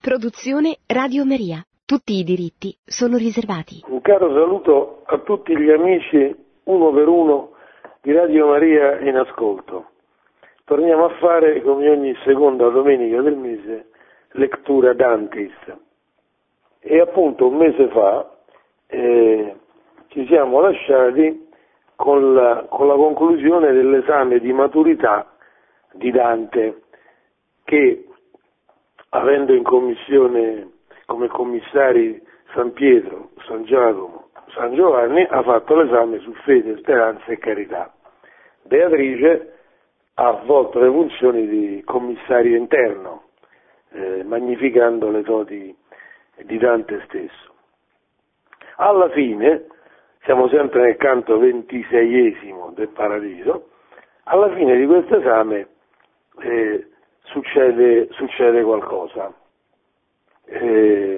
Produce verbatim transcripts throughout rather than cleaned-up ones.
Produzione Radio Maria. Tutti i diritti sono riservati. Un caro saluto a tutti gli amici uno per uno di Radio Maria in ascolto. Torniamo a fare, come ogni seconda domenica del mese, lettura Dantis. E appunto un mese fa eh, ci siamo lasciati con la, con la conclusione dell'esame di maturità di Dante, che avendo in commissione come commissari San Pietro, San Giacomo, San Giovanni, ha fatto l'esame su fede, speranza e carità. Beatrice ha svolto le funzioni di commissario interno, eh, magnificando le doti di Dante stesso. Alla fine, siamo sempre nel canto ventiseiesimo del Paradiso, alla fine di questo esame eh, succede, succede qualcosa. Eh,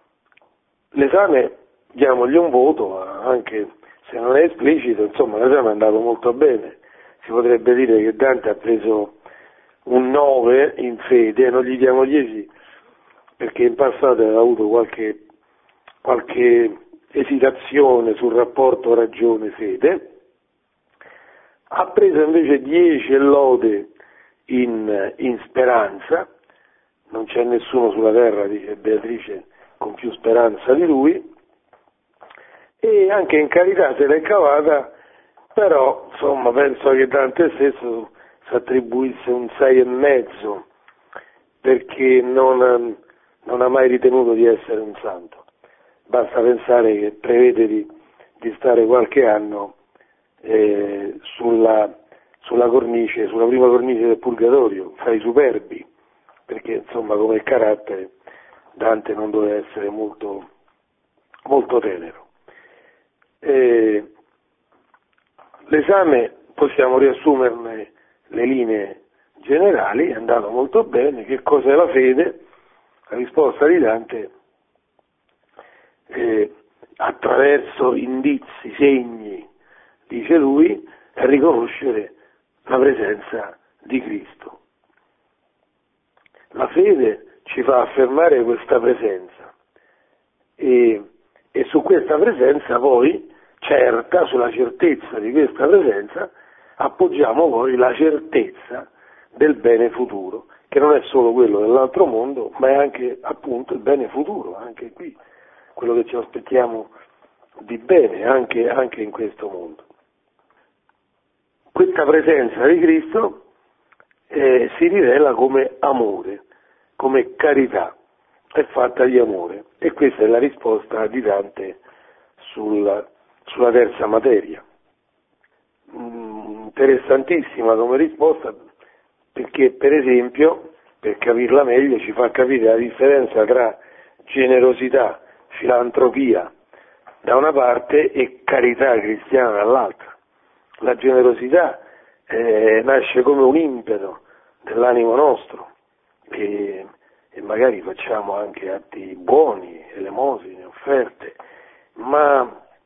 l'esame, diamogli un voto, anche se non è esplicito, insomma l'esame è andato molto bene. Si potrebbe dire che Dante ha preso un nove in fede, non gli diamo dieci perché in passato aveva avuto qualche, qualche esitazione sul rapporto ragione-fede. Ha preso invece dieci e lode in, in speranza. Non c'è nessuno sulla terra, dice Beatrice, con più speranza di lui, e anche in carità se l'è cavata, però insomma penso che Dante stesso si attribuisse un sei e mezzo, perché non, non ha mai ritenuto di essere un santo. Basta pensare che prevede di, di stare qualche anno eh, sulla, sulla cornice, sulla prima cornice del Purgatorio, fra i superbi, perché insomma come carattere Dante non doveva essere molto, molto tenero. Eh, l'esame, possiamo riassumerne le linee generali, è andato molto bene. Che cos'è la fede? La risposta di Dante, eh, attraverso indizi, segni, dice lui, è riconoscere la presenza di Cristo. La fede ci fa affermare questa presenza e, e su questa presenza poi, certa, sulla certezza di questa presenza, appoggiamo poi la certezza del bene futuro, che non è solo quello dell'altro mondo, ma è anche appunto il bene futuro, anche qui, quello che ci aspettiamo di bene anche, anche in questo mondo. Questa presenza di Cristo Eh, si rivela come amore, come carità, è fatta di amore, e questa è la risposta di Dante sulla, sulla terza materia. Mm, interessantissima come risposta, perché per esempio, per capirla meglio, ci fa capire la differenza tra generosità, filantropia da una parte e carità cristiana dall'altra. La generosità Eh, nasce come un impeto dell'animo nostro e, e magari facciamo anche atti buoni, elemosine, offerte, ma,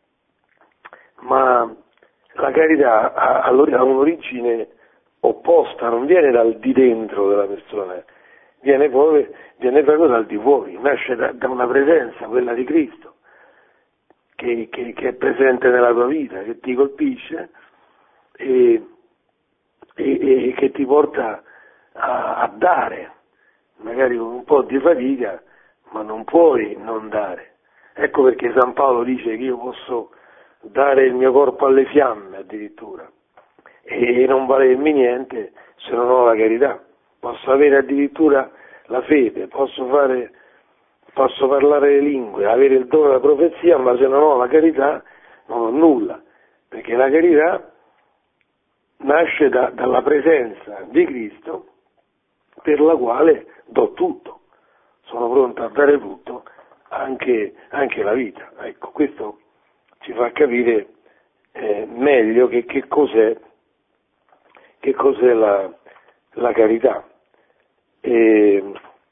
ma la carità ha, ha un'origine opposta, non viene dal di dentro della persona, viene proprio, viene proprio dal di fuori, nasce da, da una presenza, quella di Cristo, che, che, che è presente nella tua vita, che ti colpisce e E, e che ti porta a, a dare, magari con un po' di fatica, ma non puoi non dare. Ecco perché San Paolo dice che io posso dare il mio corpo alle fiamme addirittura e non valermi niente se non ho la carità. Posso avere addirittura la fede, posso fare, posso parlare le lingue, avere il dono della profezia, ma se non ho la carità non ho nulla, perché la carità nasce da, dalla presenza di Cristo, per la quale do tutto, sono pronto a dare tutto, anche, anche la vita. Ecco, questo ci fa capire eh, meglio che, che cos'è, che cos'è la, la carità. E,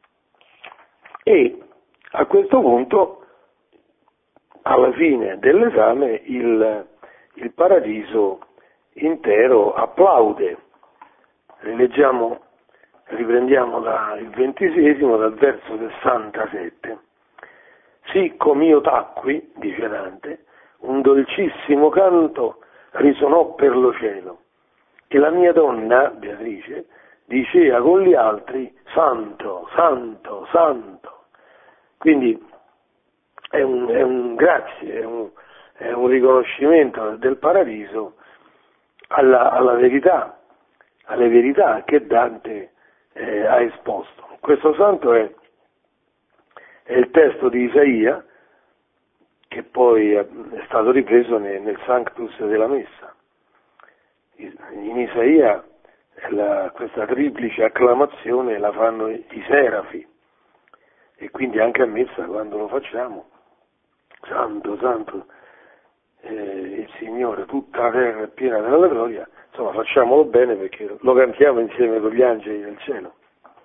e a questo punto, alla fine dell'esame, il, il Paradiso intero applaude. Rileggiamo riprendiamo da, il ventisesimo dal verso sessantasette. Sì, com'io tacqui, dice Dante, un dolcissimo canto risonò per lo cielo, e la mia donna, Beatrice, diceva con gli altri, santo, santo, santo. Quindi è un, è un grazie, è un, è un riconoscimento del paradiso alla, alla verità, alle verità che Dante eh, ha esposto. Questo santo è, è il testo di Isaia, che poi è stato ripreso nel, nel Sanctus della Messa. In Isaia la, questa triplice acclamazione la fanno i, i serafi, e quindi anche a Messa quando lo facciamo, santo, santo, eh, il Signore, tutta la terra è piena della gloria, insomma facciamolo bene perché lo cantiamo insieme con gli angeli del cielo.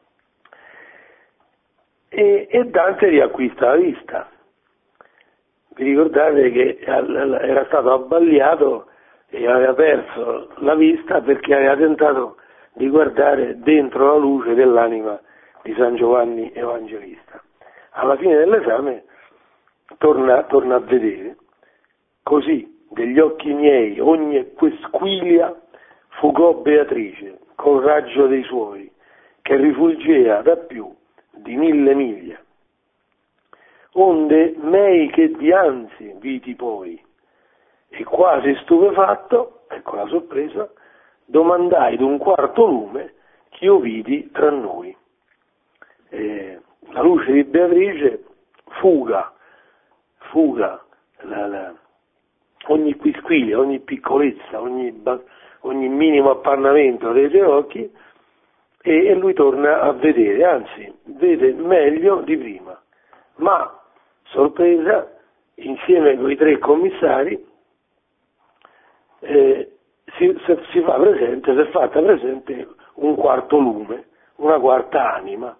E, e Dante riacquista la vista. Vi ricordate che era stato abbagliato e aveva perso la vista perché aveva tentato di guardare dentro la luce dell'anima di San Giovanni Evangelista. Alla fine dell'esame torna, torna a vedere, così degli occhi miei ogni quisquilia fugò Beatrice col raggio dei suoi, che rifulgea da più di mille miglia. Onde mei che dianzi vidi poi, e quasi stupefatto, ecco la sorpresa, domandai d'un quarto lume ch'io vidi tra noi. Eh, la luce di Beatrice fuga, fuga la, la, ogni quisquilia, ogni piccolezza, ogni, ogni minimo appannamento dei suoi occhi, e, e lui torna a vedere, anzi vede meglio di prima, ma sorpresa, insieme con i tre commissari eh, si, si fa presente, si è fatta presente un quarto lume, una quarta anima,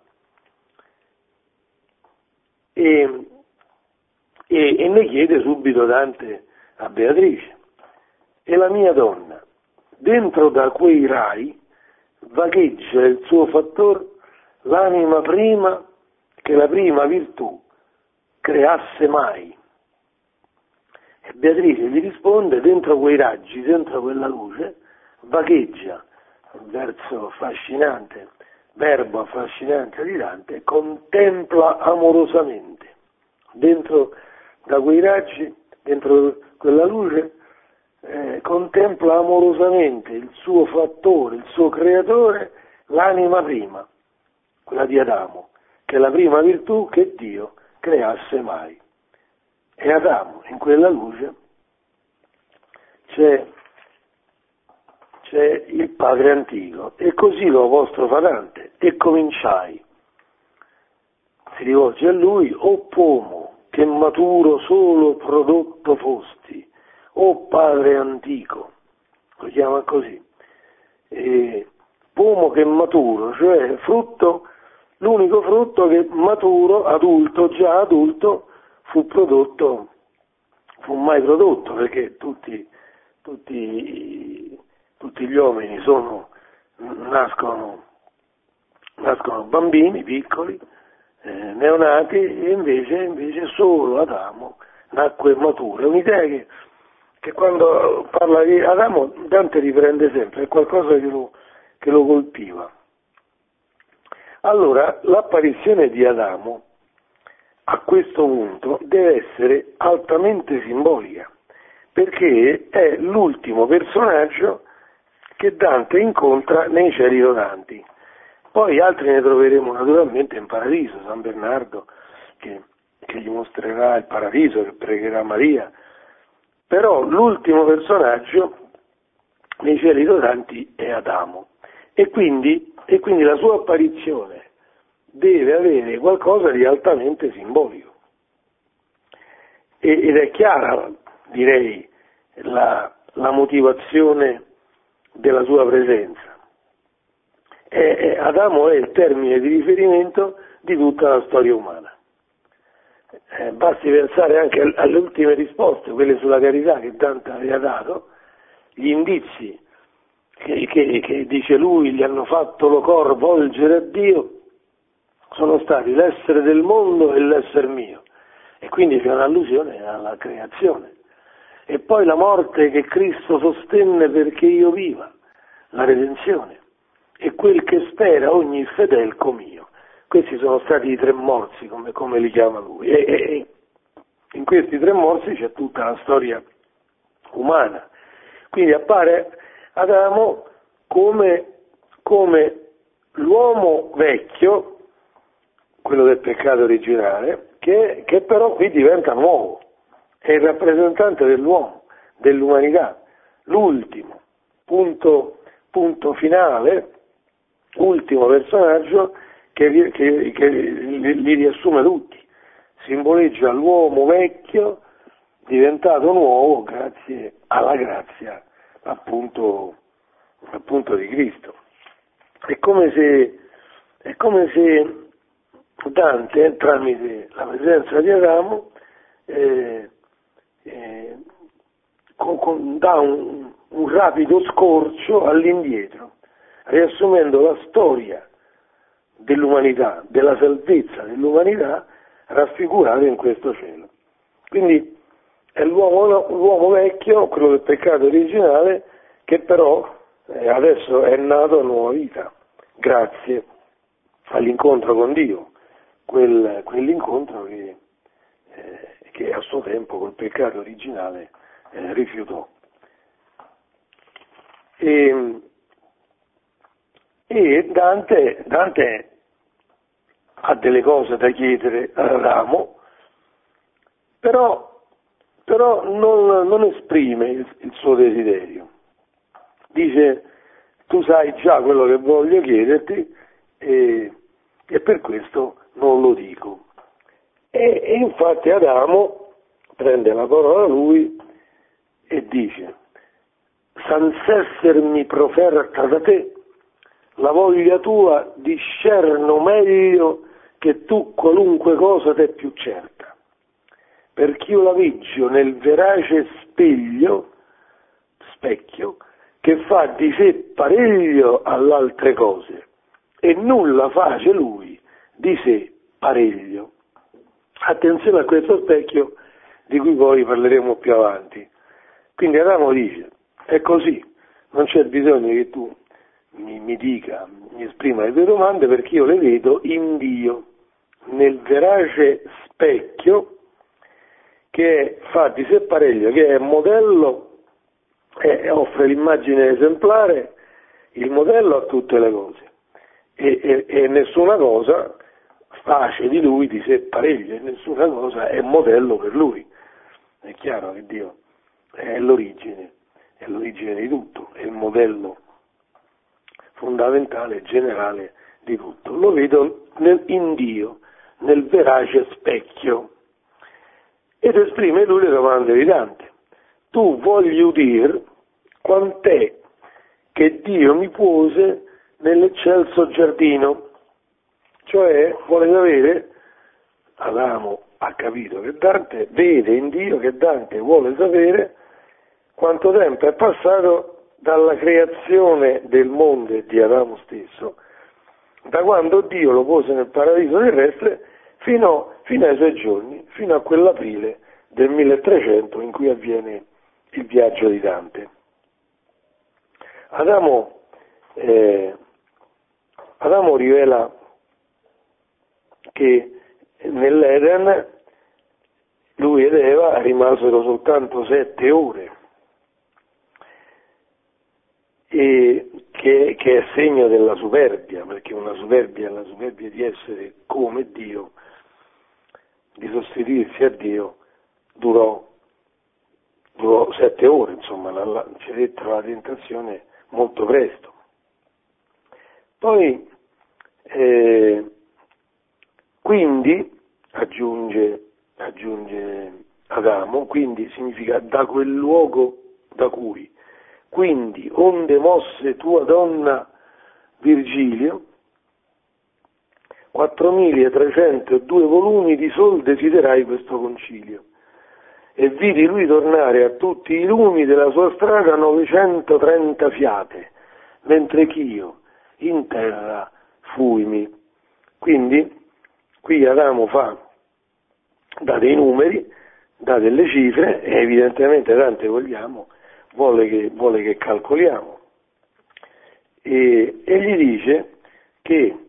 e, e, e ne chiede subito Dante a Beatrice: e la mia donna, dentro da quei rai vagheggia il suo fattor l'anima prima che la prima virtù creasse mai. E Beatrice gli risponde: dentro quei raggi, dentro quella luce, vagheggia, un verso affascinante, verbo affascinante di Dante, contempla amorosamente. Dentro da quei raggi, dentro quella luce, eh, contempla amorosamente il suo fattore, il suo creatore, l'anima prima, quella di Adamo, che è la prima virtù che Dio creasse mai. E Adamo, in quella luce, c'è, c'è il Padre antico, e così lo vostro fa Dante, e cominciai. Si rivolge a lui: o pomo, che maturo solo prodotto fosti, o Padre antico, lo chiama così, e pomo che maturo, cioè frutto, l'unico frutto che maturo, adulto, già adulto, fu prodotto, fu mai prodotto, perché tutti, tutti, tutti gli uomini sono, nascono, nascono bambini piccoli, eh, neonati, e invece, invece solo Adamo nacque maturo. È un'idea che, che quando parla di Adamo Dante riprende sempre, è qualcosa che lo, che lo colpiva. Allora, l'apparizione di Adamo a questo punto deve essere altamente simbolica, perché è l'ultimo personaggio che Dante incontra nei cieli rodanti. Poi altri ne troveremo naturalmente in paradiso, San Bernardo che, che gli mostrerà il paradiso, che pregherà Maria, però l'ultimo personaggio nei cieli rodanti è Adamo, e quindi, e quindi la sua apparizione deve avere qualcosa di altamente simbolico. E, ed è chiara, direi, la, la motivazione della sua presenza. E, e Adamo è il termine di riferimento di tutta la storia umana. Eh, basti pensare anche alle ultime risposte, quelle sulla carità che Dante aveva dato, gli indizi che, che, che dice lui, gli hanno fatto lo cor volgere a Dio, sono stati l'essere del mondo e l'essere mio. E quindi c'è un'allusione alla creazione. E poi la morte che Cristo sostenne perché io viva, la redenzione. E quel che spera ogni fedel com'io. Questi sono stati i tre morsi, come, come li chiama lui. E, e in questi tre morsi c'è tutta la storia umana. Quindi appare Adamo come, come l'uomo vecchio, quello del peccato originale, che, che però qui diventa nuovo, è il rappresentante dell'uomo, dell'umanità, l'ultimo, punto, punto finale, ultimo personaggio che, che, che li, li riassume tutti, simboleggia l'uomo vecchio diventato nuovo grazie alla grazia appunto, appunto di Cristo. È come se, è come se Dante, tramite la presenza di Adamo, eh, eh, con, con, dà un, un rapido scorcio all'indietro, riassumendo la storia dell'umanità, della salvezza dell'umanità, raffigurata in questo cielo. Quindi è l'uomo, l'uomo vecchio, quello del peccato originale, che però eh, adesso è nato a nuova vita, grazie all'incontro con Dio, quel, quell'incontro che, eh, che a suo tempo col peccato originale eh, rifiutò. E, e Dante, Dante ha delle cose da chiedere ad Adamo, però però non, non esprime il, il suo desiderio. Dice, tu sai già quello che voglio chiederti e, e per questo non lo dico. E, e infatti Adamo prende la parola lui e dice, sans'essermi proferta da te, la voglia tua discerno meglio che tu qualunque cosa t'è più certa. Perché io la veggio nel verace speglio, specchio, che fa di sé pareglio all'altre cose, e nulla face lui di sé pareglio. Attenzione a questo specchio di cui poi parleremo più avanti. Quindi Adamo dice, è così, non c'è bisogno che tu mi, mi dica, mi esprima le tue domande, perché io le vedo in Dio, nel verace specchio, che fa di sé pareglio, che è modello e offre l'immagine esemplare, il modello a tutte le cose, e, e, e nessuna cosa face di lui di sé pareglio, e nessuna cosa è modello per lui. È chiaro che Dio è l'origine, è l'origine di tutto, è il modello fondamentale, generale di tutto. Lo vedo nel, in Dio, nel verace specchio. Ed esprime lui le domande di Dante. Tu vogli udir quant'è che Dio mi pose nell'eccelso giardino. Cioè vuole sapere, Adamo ha capito che Dante vede in Dio, che Dante vuole sapere quanto tempo è passato dalla creazione del mondo e di Adamo stesso, da quando Dio lo pose nel paradiso terrestre fino, fino ai suoi giorni, fino a quell'aprile del milletrecento in cui avviene il viaggio di Dante. Adamo, eh, Adamo rivela che nell'Eden lui ed Eva rimasero soltanto sette ore, e che, che è segno della superbia, perché una superbia è la superbia di essere come Dio, di sostituirsi a Dio, durò, durò sette ore, insomma, la, la, cedettero la tentazione molto presto. Poi, eh, quindi, aggiunge, aggiunge Adamo, quindi significa da quel luogo da cui, quindi, onde mosse tua donna Virgilio, quattromilatrecentodue volumi di sol desiderai questo concilio, e vidi lui tornare a tutti i lumi della sua strada novecentotrenta fiate, mentre ch'io in terra fuimi. Quindi qui Adamo fa, dà dei numeri, dà delle cifre e evidentemente Dante vogliamo, vuole che, vuole che calcoliamo. E, e gli dice che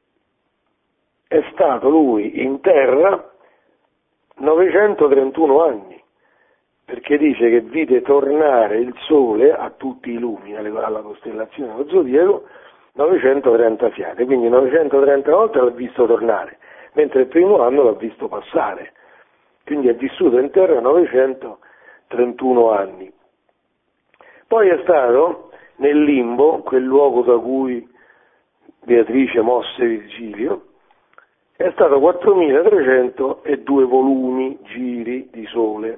è stato lui in terra novecentotrentuno anni, perché dice che vide tornare il sole a tutti i lumi, alla costellazione dello zodiaco, novecentotrenta fiate, quindi novecentotrenta volte l'ha visto tornare, mentre il primo anno l'ha visto passare, quindi è vissuto in terra novecentotrentuno anni. Poi è stato nel limbo, quel luogo da cui Beatrice mosse Virgilio, è stato quattromilatrecentodue volumi, giri di sole.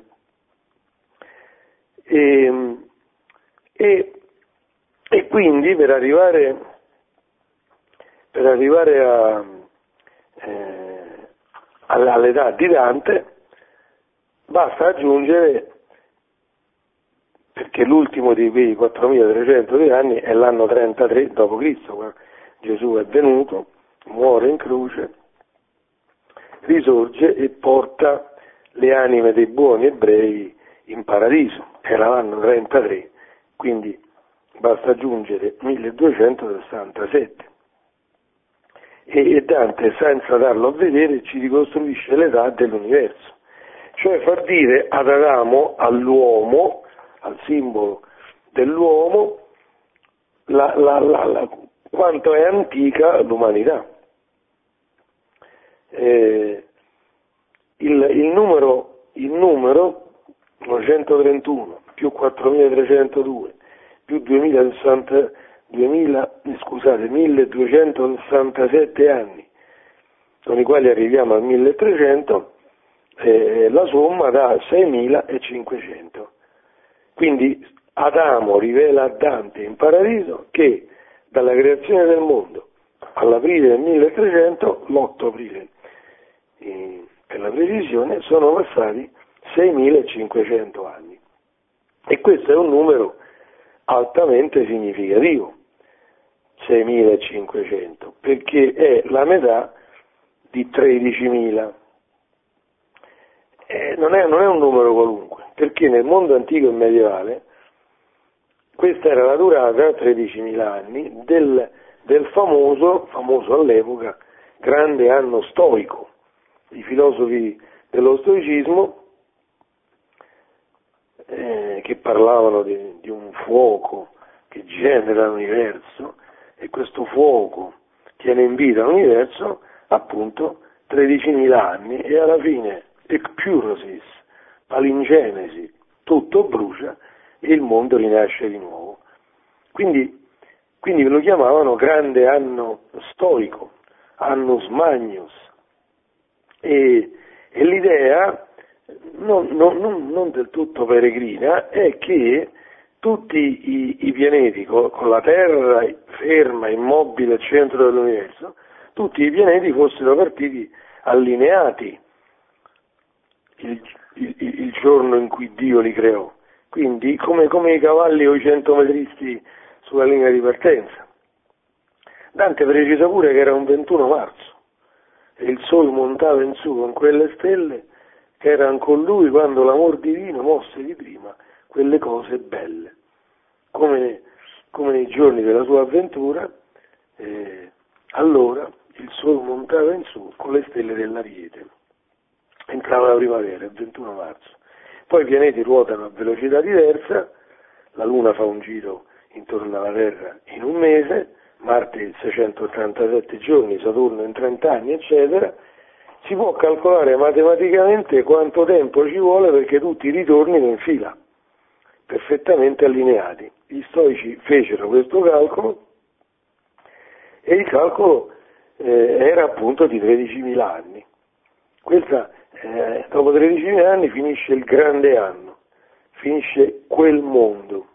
E, e, e quindi per arrivare, per arrivare a, eh, all'età di Dante basta aggiungere, perché l'ultimo di quei quattromilatrecento anni è l'anno trentatré dopo Cristo, quando Gesù è venuto, muore in croce, risorge e porta le anime dei buoni ebrei in paradiso. Era l'anno trentatré, quindi basta aggiungere milleduecentosessantasette. E, e Dante, senza darlo a vedere, ci ricostruisce l'età dell'universo, cioè far dire ad Adamo, all'uomo, al simbolo dell'uomo, la, la, la, la, quanto è antica l'umanità. Eh, il, il numero, il numero novecentotrentuno più quattromilatrecentodue più duemilasessanta, duemila, scusate, milleduecentosessantasette anni, con i quali arriviamo al milletrecento, eh, la somma dà seimilacinquecento. Quindi Adamo rivela a Dante in paradiso che dalla creazione del mondo all'aprile del milletrecento, l'otto aprile eh, per la precisione, sono passati seimilacinquecento anni. E questo è un numero altamente significativo, seimilacinquecento, perché è la metà di tredicimila. Eh, non, è, non è un numero qualunque, perché nel mondo antico e medievale questa era la durata, tredicimila anni, del, del famoso, famoso all'epoca, grande anno stoico. I filosofi dello stoicismo eh, che parlavano di, di un fuoco che genera l'universo, e questo fuoco tiene in vita l'universo appunto tredicimila anni, e alla fine ecpurosis, palingenesi, tutto brucia e il mondo rinasce di nuovo. Quindi, quindi lo chiamavano grande anno stoico, annus magnus, e, e l'idea non, non, non, non del tutto peregrina è che tutti i, i pianeti, con, con la Terra ferma, immobile al centro dell'universo, tutti i pianeti fossero partiti allineati il, il, il giorno in cui Dio li creò, quindi come, come i cavalli o i centometristi sulla linea di partenza. Dante precisa pure che era un ventuno marzo e il sole montava in su con quelle stelle che erano con lui quando l'amor divino mosse di prima quelle cose belle. Come, come nei giorni della sua avventura, eh, allora il sole montava in su con le stelle dell'Ariete. Entrava la primavera, il ventuno marzo. Poi i pianeti ruotano a velocità diversa, la Luna fa un giro intorno alla Terra in un mese, Marte in seicentottantasette giorni, Saturno in trenta anni, eccetera. Si può calcolare matematicamente quanto tempo ci vuole perché tutti ritornino in fila, perfettamente allineati. Gli stoici fecero questo calcolo e il calcolo eh, era appunto di tredicimila anni. Questa, eh, dopo tredicimila anni finisce il grande anno, finisce quel mondo.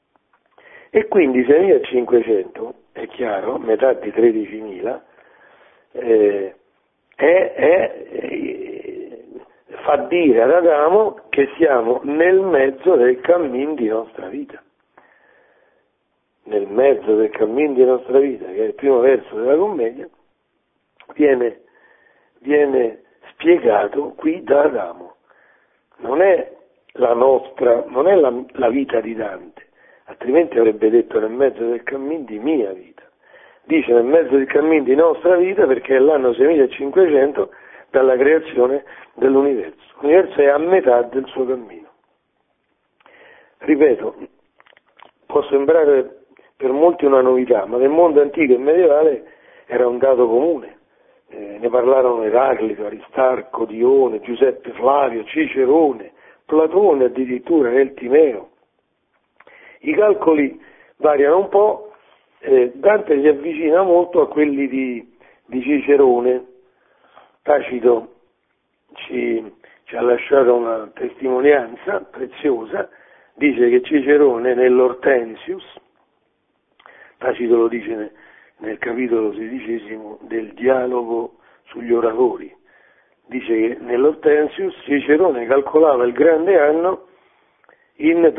E quindi seimilacinquecento, è chiaro, metà di tredicimila, eh, è, è, è, fa dire ad Adamo che siamo nel mezzo del cammin di nostra vita. nel mezzo del cammino di nostra vita, che è il primo verso della commedia, viene, viene spiegato qui da Adamo. Non è la nostra, non è la, la vita di Dante, altrimenti avrebbe detto nel mezzo del cammino di mia vita. Dice nel mezzo del cammino di nostra vita perché è l'anno seimilacinquecento dalla creazione dell'universo. L'universo è a metà del suo cammino. Ripeto, può sembrare per molti una novità, ma nel mondo antico e medievale era un dato comune. Eh, ne parlarono Eraclito, Aristarco, Dione, Giuseppe Flavio, Cicerone, Platone addirittura nel Timeo. I calcoli variano un po', eh, Dante si avvicina molto a quelli di, di Cicerone. Tacito ci, ci ha lasciato una testimonianza preziosa, dice che Cicerone nell'Hortensius, Tacito lo dice nel, nel capitolo sedicesimo del dialogo sugli oratori, dice che nell'Hortensius Cicerone calcolava il grande anno in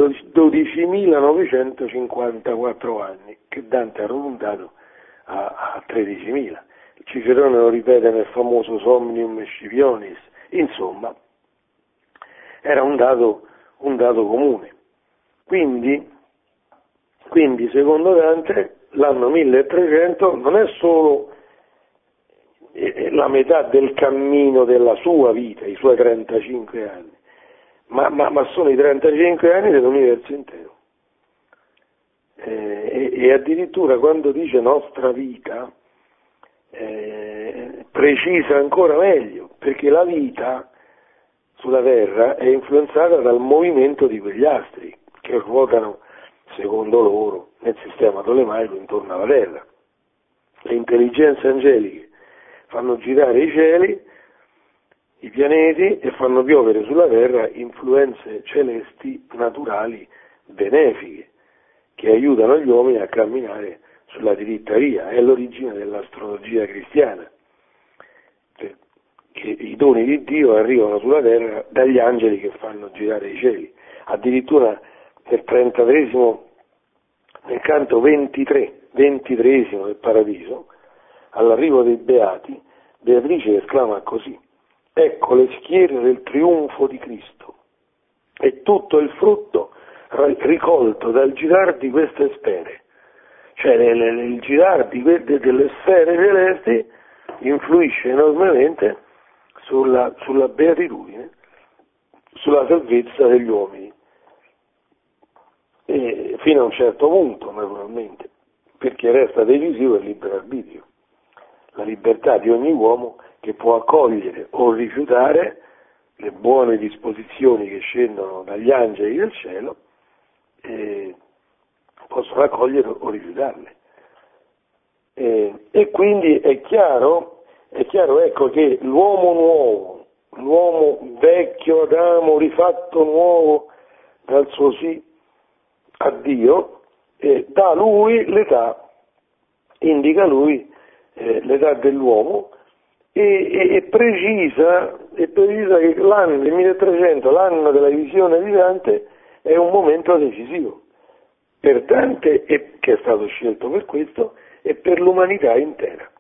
dodicimilanovecentocinquantaquattro anni, che Dante ha arrotondato a, a tredicimila. Cicerone lo ripete nel famoso Somnium Scipionis. Insomma, era un dato, un dato comune. Quindi, quindi, secondo Dante, l'anno milletrecento non è solo la metà del cammino della sua vita, i suoi trentacinque anni, ma, ma, ma sono i trentacinque anni dell'universo intero. Eh, e, e addirittura quando dice nostra vita, eh, precisa ancora meglio, perché la vita sulla Terra è influenzata dal movimento di quegli astri che ruotano, secondo loro, nel sistema tolemaico intorno alla Terra. Le intelligenze angeliche fanno girare i cieli, i pianeti, e fanno piovere sulla Terra influenze celesti naturali benefiche che aiutano gli uomini a camminare sulla diritta via. È l'origine dell'astrologia cristiana, che i doni di Dio arrivano sulla Terra dagli angeli che fanno girare i cieli. Addirittura nel trentatreesimo, nel canto ventitré, ventitreesimo del Paradiso, all'arrivo dei Beati, Beatrice esclama così: ecco le schiere del trionfo di Cristo e tutto il frutto ricolto dal girar di queste sfere. Cioè il girar di queste, delle sfere celesti influisce enormemente sulla, sulla beatitudine, sulla salvezza degli uomini, e fino a un certo punto naturalmente, perché resta decisivo il libero arbitrio, la libertà di ogni uomo che può accogliere o rifiutare le buone disposizioni che scendono dagli angeli del cielo, e possono accogliere o rifiutarle. E, e quindi è chiaro, è chiaro ecco che l'uomo nuovo, l'uomo vecchio Adamo rifatto nuovo dal suo sì a Dio, eh, dà lui l'età, indica lui eh, l'età dell'uomo, e, e, e precisa, e precisa che l'anno del milletrecento, l'anno della visione di Dante, è un momento decisivo per Dante, e che è stato scelto per questo, e per l'umanità intera.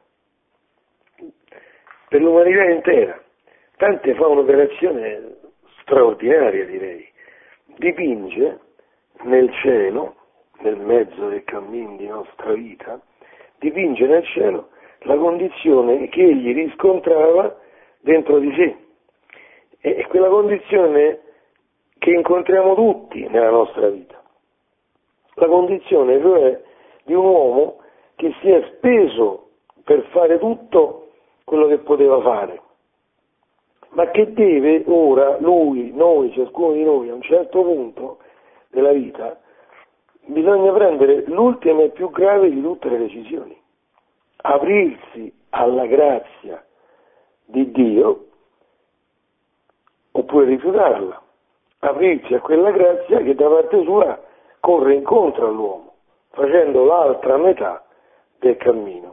Per l'umanità intera. Dante fa un'operazione straordinaria, direi. Dipinge nel cielo, nel mezzo del cammino di nostra vita, dipinge nel cielo la condizione che egli riscontrava dentro di sé. E quella condizione che incontriamo tutti nella nostra vita. La condizione cioè di un uomo che si è speso per fare tutto quello che poteva fare, ma che deve ora, lui, noi, ciascuno di noi, a un certo punto della vita, bisogna prendere l'ultima e più grave di tutte le decisioni: aprirsi alla grazia di Dio oppure rifiutarla, aprirsi a quella grazia che da parte sua corre incontro all'uomo, facendo l'altra metà del cammino.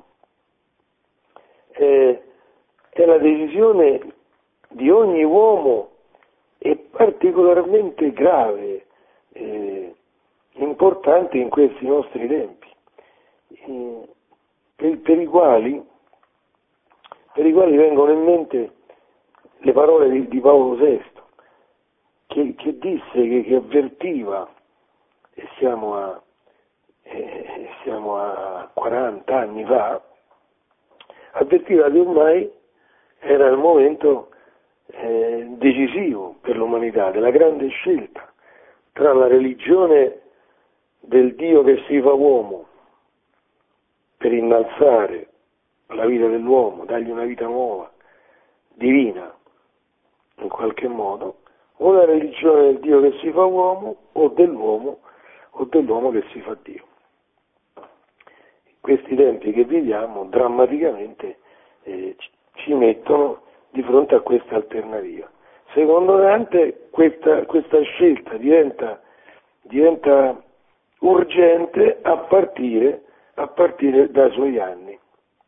Eh, è la decisione di ogni uomo, e particolarmente grave eh, importanti in questi nostri tempi, eh, per, per, i quali, per i quali vengono in mente le parole di, di Paolo sesto, che, che disse, che, che avvertiva, e siamo a, eh, siamo a quaranta anni fa, avvertiva che ormai era il momento eh, decisivo per l'umanità, della grande scelta tra la religione del Dio che si fa uomo per innalzare la vita dell'uomo, dargli una vita nuova, divina, in qualche modo, o la religione del Dio che si fa uomo o dell'uomo o dell'uomo che si fa Dio. In questi tempi che viviamo drammaticamente eh, ci mettono di fronte a questa alternativa. Secondo Dante questa, questa scelta diventa, diventa urgente a partire, a partire dai suoi anni.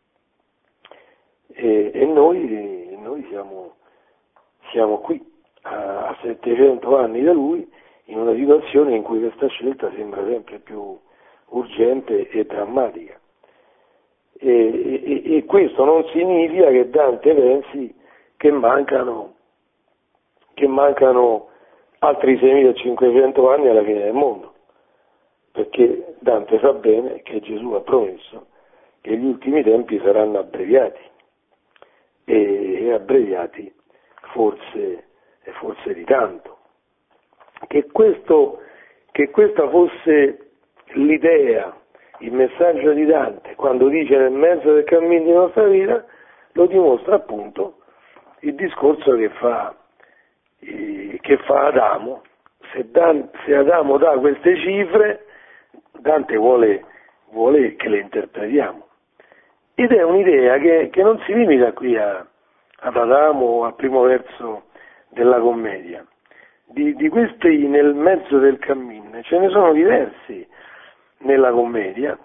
E, e noi, noi siamo, siamo qui, a, a settecento anni da lui, in una situazione in cui questa scelta sembra sempre più urgente e drammatica. E, e, e questo non significa che Dante pensi che mancano, che mancano altri seimilacinquecento anni alla fine del mondo, perché Dante sa bene che Gesù ha promesso che gli ultimi tempi saranno abbreviati, e, e abbreviati forse, forse di tanto. Che, questo, che questa fosse l'idea, il messaggio di Dante, quando dice nel mezzo del cammino di nostra vita, lo dimostra appunto il discorso che fa, eh, che fa Adamo. Se, Dan, se Adamo dà queste cifre, Dante vuole, vuole che le interpretiamo. Ed è un'idea che, che non si limita qui a, ad Adamo o al primo verso della commedia. Di, di questi nel mezzo del cammino ce ne sono diversi nella commedia,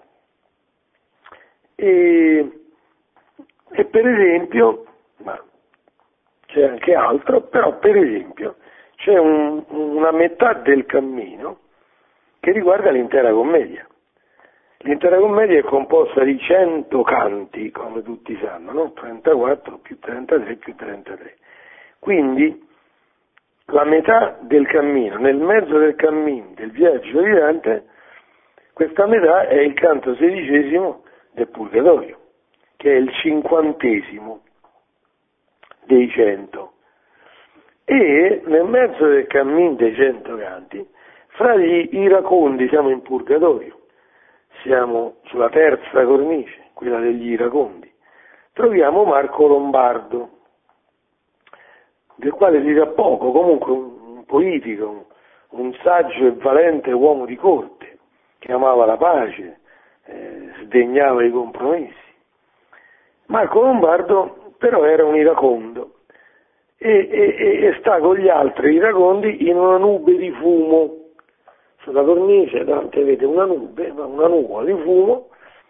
e, e per esempio, ma c'è anche altro, però per esempio c'è un, una metà del cammino che riguarda l'intera commedia. L'intera commedia è composta di cento canti, come tutti sanno, no? trentaquattro più trentatré più trentatré. Quindi la metà del cammino, nel mezzo del cammino del viaggio di Dante, questa metà è il canto sedicesimo del Purgatorio, che è il cinquantesimo dei cento. E nel mezzo del cammino dei cento canti, fra gli iracondi, siamo in Purgatorio, siamo sulla terza cornice, quella degli iracondi, troviamo Marco Lombardo, del quale si sa poco, comunque un politico, un, un saggio e valente uomo di corte, che amava la pace, eh, sdegnava i compromessi. Marco Lombardo però era un iracondo e, e, e sta con gli altri iracondi in una nube di fumo. Sulla cornice Dante vede una nube, una nuvola di fumo,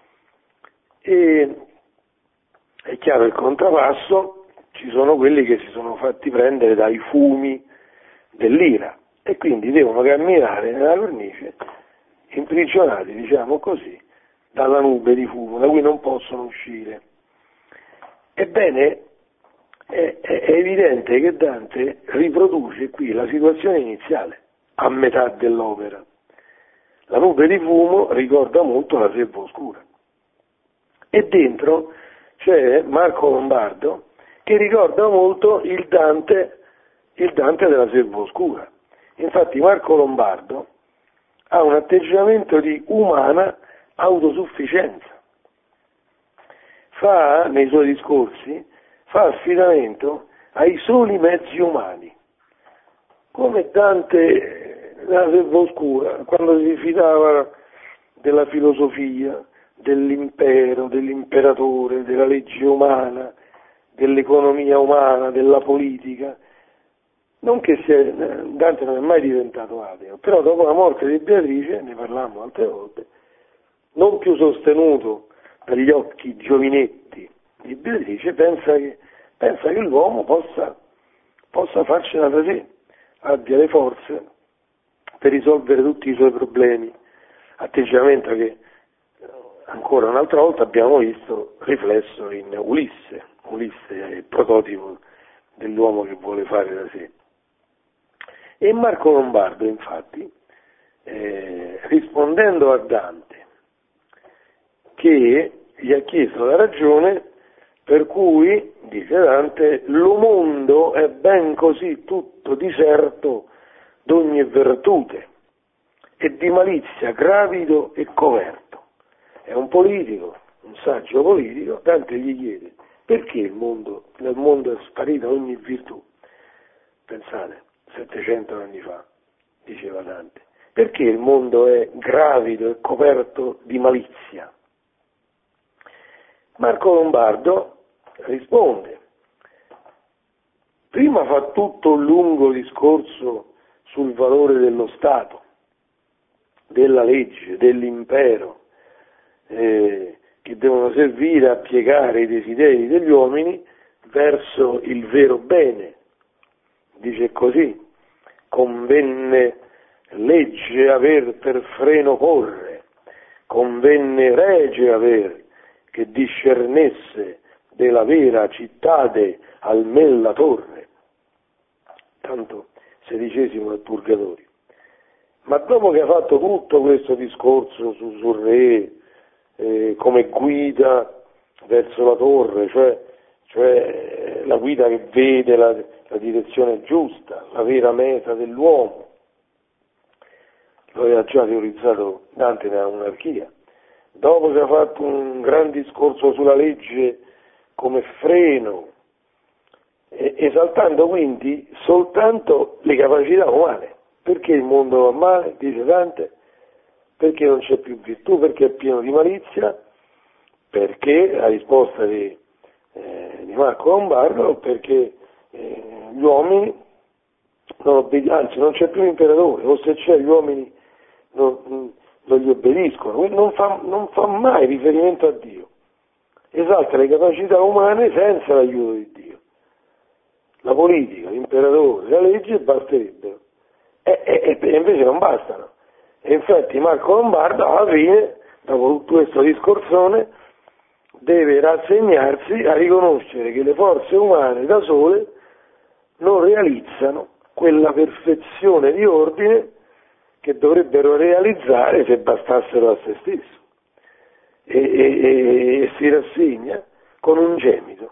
e è chiaro il contrappasso, ci sono quelli che si sono fatti prendere dai fumi dell'ira e quindi devono camminare nella cornice imprigionati, diciamo così, dalla nube di fumo, da cui non possono uscire. Ebbene, è, è evidente che Dante riproduce qui la situazione iniziale, a metà dell'opera. La nube di fumo ricorda molto la selva oscura. E dentro c'è Marco Lombardo che ricorda molto il Dante, il Dante della selva oscura. Infatti Marco Lombardo ha un atteggiamento di umana autosufficienza. Fa, nei suoi discorsi, fa affidamento ai soli mezzi umani. Come Dante nella selva oscura, quando si fidava della filosofia, dell'impero, dell'imperatore, della legge umana, dell'economia umana, della politica, non che sia, Dante non è mai diventato ateo, però dopo la morte di Beatrice, ne parlammo altre volte, non più sostenuto dagli occhi giovinetti di Beatrice, pensa che, pensa che l'uomo possa, possa farcela da sé, abbia le forze per risolvere tutti i suoi problemi atteggiamento che ancora un'altra volta abbiamo visto riflesso in Ulisse. Ulisse è il prototipo dell'uomo che vuole fare da sé. E Marco Lombardo, infatti, eh, rispondendo a Dante, che gli ha chiesto la ragione per cui, dice Dante, lo mondo è ben così tutto diserto d'ogni virtute e di malizia gravido e coverto. È un politico, un saggio politico. Dante gli chiede perché il mondo, nel mondo è sparita ogni virtù. Pensate, settecento anni fa, diceva Dante, perché il mondo è gravido e coperto di malizia? Marco Lombardo risponde, prima fa tutto un lungo discorso sul valore dello Stato, della legge, dell'impero, eh, che devono servire a piegare i desideri degli uomini verso il vero bene. Dice così, convenne legge aver per freno porre, convenne rege aver che discernesse della vera cittade almen la torre. Tanto sedicesimo del Purgatorio. Ma dopo che ha fatto tutto questo discorso su, sul re, eh, come guida verso la torre, cioè, cioè la guida che vede la, la direzione giusta, la vera meta dell'uomo, lo aveva già teorizzato Dante nella Monarchia, dopo che ha fatto un gran discorso sulla legge come freno, eh, esaltando quindi soltanto le capacità umane. Perché il mondo va male, dice Dante? Perché non c'è più virtù, perché è pieno di malizia, perché, la risposta di, eh, di Marco Lombardo, perché eh, gli uomini, non obbedi- anzi non c'è più l'imperatore, o se c'è gli uomini non, non gli obbediscono, quindi non fa, non fa mai riferimento a Dio, esalta le capacità umane senza l'aiuto di Dio. La politica, l'imperatore, la legge basterebbero. E, e, e invece non bastano. E infatti Marco Lombardo alla fine, dopo tutto questo discorsone, deve rassegnarsi a riconoscere che le forze umane da sole non realizzano quella perfezione di ordine che dovrebbero realizzare se bastassero a se stesso. E, e, e si rassegna con un gemito.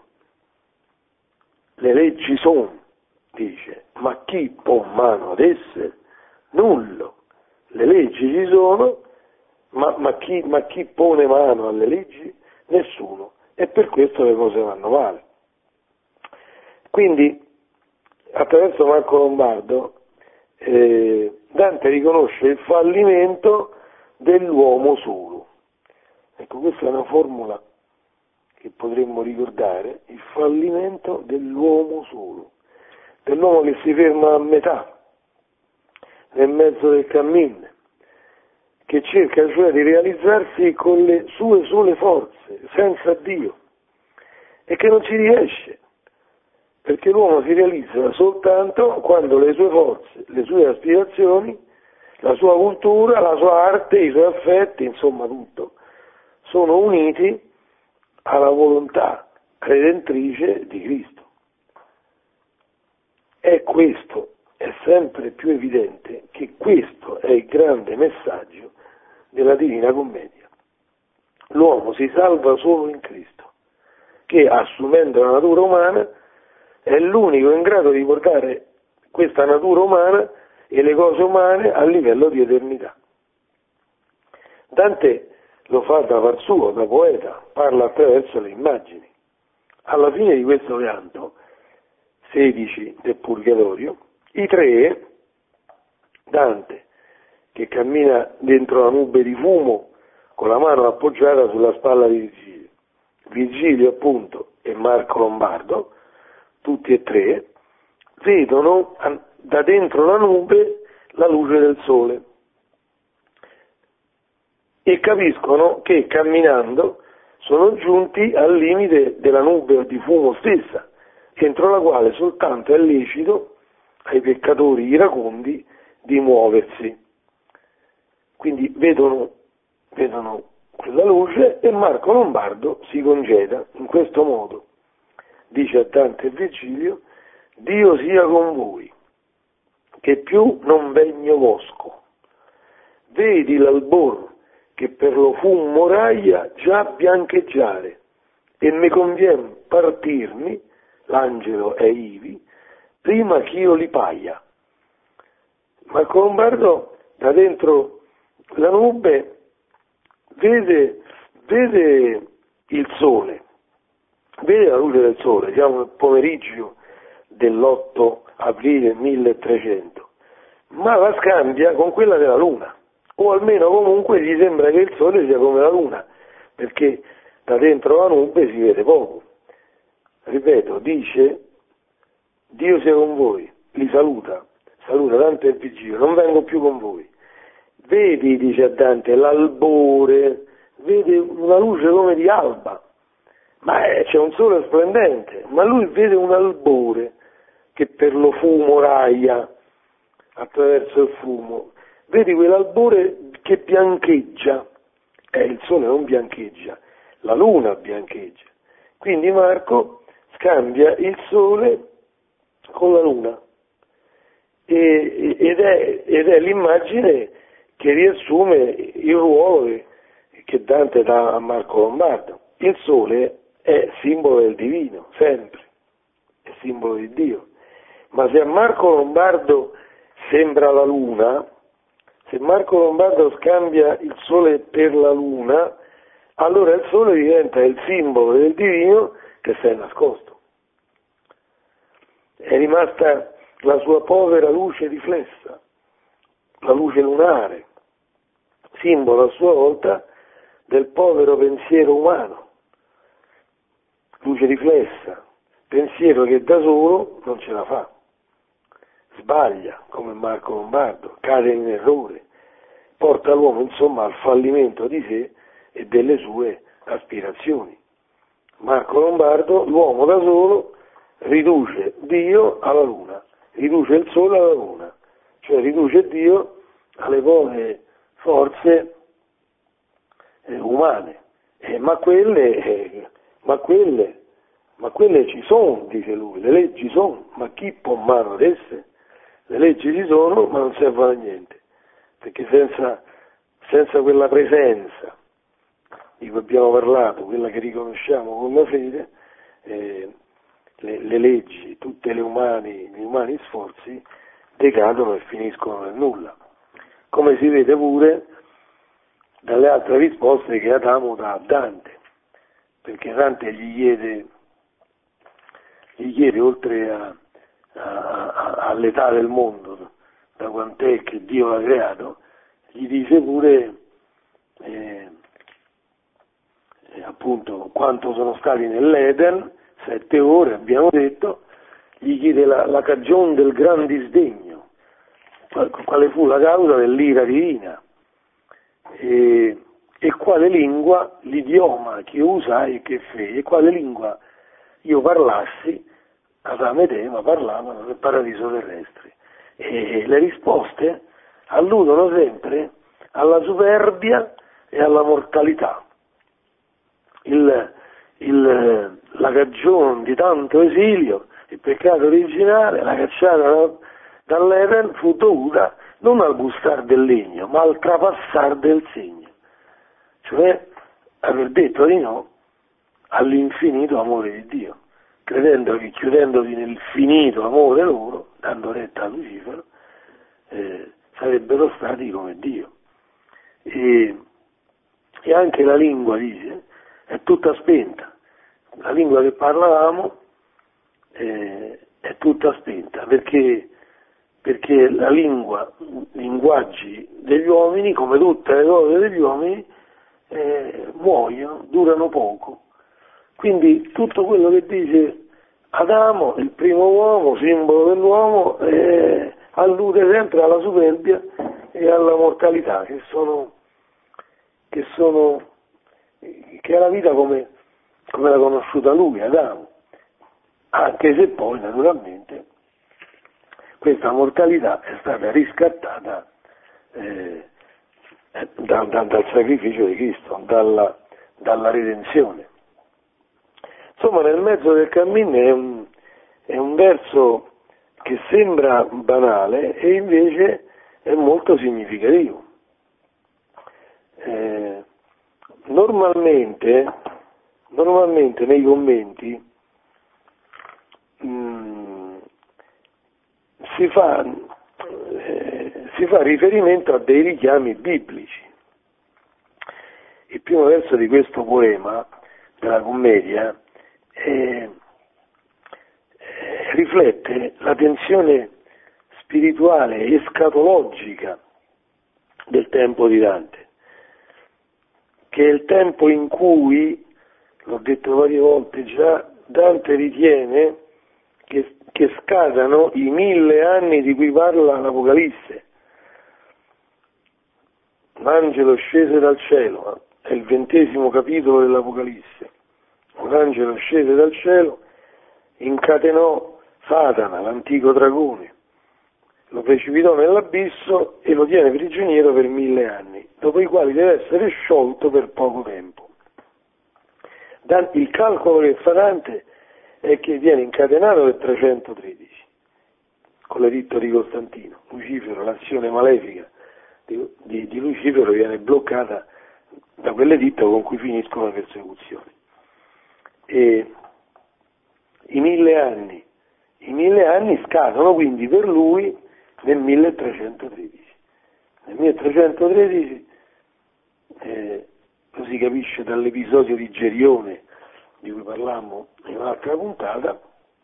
Le leggi sono, dice, ma chi pò mano ad esse? Nullo. Le leggi ci sono, ma, ma, chi, ma chi pone mano alle leggi? Nessuno. E per questo le cose vanno male. Quindi, attraverso Marco Lombardo, eh, Dante riconosce il fallimento dell'uomo solo. Ecco, questa è una formula che potremmo ricordare, il fallimento dell'uomo solo, dell'uomo che si ferma a metà, nel mezzo del cammino, che cerca cioè di realizzarsi con le sue sole forze, senza Dio, e che non ci riesce, perché l'uomo si realizza soltanto quando le sue forze, le sue aspirazioni, la sua cultura, la sua arte, i suoi affetti, insomma tutto, sono uniti alla volontà redentrice di Cristo. E questo è sempre più evidente che questo è il grande messaggio della Divina Commedia. L'uomo si salva solo in Cristo, che assumendo la natura umana è l'unico in grado di portare questa natura umana e le cose umane a livello di eternità. Dante lo fa da par suo, da poeta, parla attraverso le immagini. Alla fine di questo canto, sedici del Purgatorio, i tre, Dante, che cammina dentro la nube di fumo con la mano appoggiata sulla spalla di Virgilio, Virgilio appunto e Marco Lombardo, tutti e tre, vedono da dentro la nube la luce del sole e capiscono che camminando sono giunti al limite della nube di fumo stessa, entro la quale soltanto è lecito ai peccatori iracondi di muoversi. quindi vedono, vedono quella luce e Marco Lombardo si congeda in questo modo. Dice a Dante e Virgilio: Dio sia con voi, che più non vegno vosco. Vedi l'albor che per lo fum moraglia già biancheggiare, e mi convien partirmi, l'angelo è ivi, prima ch'io li paia. Marco Lombardo da dentro la nube vede, vede il sole, vede la luce del sole, siamo nel pomeriggio dell'otto aprile milletrecento, ma la scambia con quella della luna, o almeno comunque gli sembra che il sole sia come la luna, perché da dentro la nube si vede poco. Ripeto, dice: Dio sia con voi, li saluta, saluta Dante e Virgilio, non vengo più con voi. Vedi, dice a Dante, l'albore, vede una luce come di alba, ma è, c'è un sole splendente, ma lui vede un albore che per lo fumo raglia attraverso il fumo, vedi quell'albore che biancheggia, eh, il sole non biancheggia, la luna biancheggia, quindi Marco scambia il sole con la luna, e, ed, è, ed è l'immagine che riassume il ruolo che, che Dante dà a Marco Lombardo. Il sole è simbolo del divino, sempre, è simbolo di Dio, ma se a Marco Lombardo sembra la luna, se Marco Lombardo scambia il sole per la luna, allora il sole diventa il simbolo del divino che si è nascosto. È rimasta la sua povera luce riflessa, la luce lunare, simbolo a sua volta del povero pensiero umano, luce riflessa, pensiero che da solo non ce la fa, sbaglia come Marco Lombardo, cade in errore, porta l'uomo insomma al fallimento di sé e delle sue aspirazioni. Marco Lombardo, l'uomo da solo, riduce Dio alla luna, riduce il sole alla luna, cioè riduce Dio alle povere forze eh, umane, eh, ma quelle, eh, ma quelle, ma quelle ci sono, dice lui, le leggi sono, ma chi può mano ad esse? Le leggi ci sono, ma non servono a niente, perché senza, senza quella presenza di cui abbiamo parlato, quella che riconosciamo con la fede, eh, le, le leggi, tutte le umani, gli umani sforzi decadono e finiscono nel nulla, come si vede pure dalle altre risposte che Adamo dà a Dante, perché Dante gli chiede, gli chiede oltre a, a, a, all'età del mondo, da quant'è che Dio l'ha creato, gli dice pure eh, eh, appunto quanto sono stati nell'Eden, sette ore abbiamo detto, gli chiede la, la cagione del gran disdegno, quale fu la causa dell'ira divina, e, e quale lingua, l'idioma che usai e che fei, e quale lingua io parlassi, Adamo ed Eva parlavano nel paradiso terrestre. E le risposte alludono sempre alla superbia e alla mortalità. Il, il, la cagione di tanto esilio, il peccato originale, la cacciata dall'Eden fu dovuta non al gustar del legno, ma al trapassar del segno, cioè aver detto di no all'infinito amore di Dio, credendo che chiudendosi nel finito amore loro, dando retta a Lucifero, eh, sarebbero stati come Dio. E, e anche la lingua, dice, è tutta spenta, la lingua che parlavamo eh, è tutta spenta, perché perché la lingua, i linguaggi degli uomini, come tutte le cose degli uomini, eh, muoiono, durano poco. Quindi tutto quello che dice Adamo, il primo uomo, simbolo dell'uomo, eh, allude sempre alla superbia e alla mortalità, che sono, che sono, che è la vita come, come l'ha conosciuta lui, Adamo, anche se poi naturalmente questa mortalità è stata riscattata eh, eh, da, da, dal sacrificio di Cristo, dalla, dalla redenzione. Insomma, nel mezzo del cammino è un, è un verso che sembra banale e invece è molto significativo. Eh, normalmente, normalmente nei commenti mh, si fa, eh, si fa riferimento a dei richiami biblici. Il primo verso di questo poema, della commedia, eh, eh, riflette la tensione spirituale e escatologica del tempo di Dante, che è il tempo in cui, l'ho detto varie volte già, Dante ritiene che, che scadano i mille anni di cui parla l'Apocalisse. L'angelo scese dal cielo, è il ventesimo capitolo dell'Apocalisse. Un angelo scese dal cielo, incatenò Satana, l'antico dragone, lo precipitò nell'abisso e lo tiene prigioniero per mille anni, dopo i quali deve essere sciolto per poco tempo. Il calcolo che fa Dante è che viene incatenato per trecentotredici, con l'editto di Costantino. Lucifero, l'azione malefica di, di, di Lucifero viene bloccata da quell'editto con cui finiscono le persecuzioni. E i mille anni, i mille anni scadono quindi per lui nel milletrecentotredici. Nel milletrecentotredici, eh, lo si capisce dall'episodio di Gerione, di cui parlammo in un'altra puntata,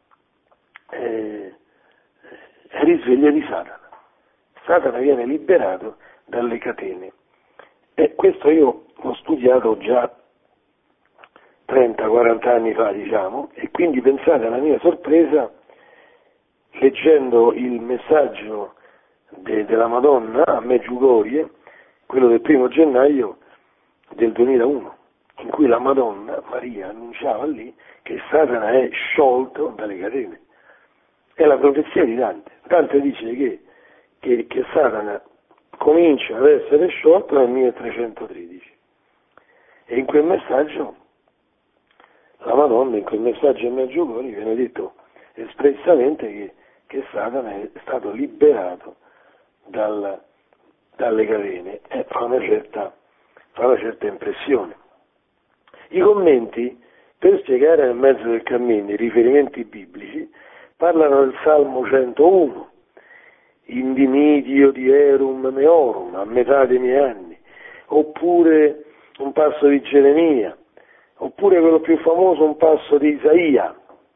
eh, è il risveglio di Satana. Satana viene liberato dalle catene. E questo io l'ho studiato già trenta quaranta anni fa, diciamo, e quindi pensate alla mia sorpresa leggendo il messaggio de, della Madonna a Medjugorje, quello del primo gennaio del duemilauno, in cui la Madonna, Maria, annunciava lì che Satana è sciolto dalle catene. È la profezia di Dante. Dante dice che, che, che Satana comincia ad essere sciolto nel milletrecentotredici. E in quel messaggio, la Madonna, in quel messaggio a Medjugorje, viene detto espressamente che, che Satana è stato liberato dal, dalle catene e fa una certa, fa una certa impressione. I commenti, per spiegare nel mezzo del cammino i riferimenti biblici, parlano del Salmo centouno, Indimidio di Erum Meorum, a metà dei miei anni, oppure un passo di Geremia, oppure quello più famoso, un passo di Isaia,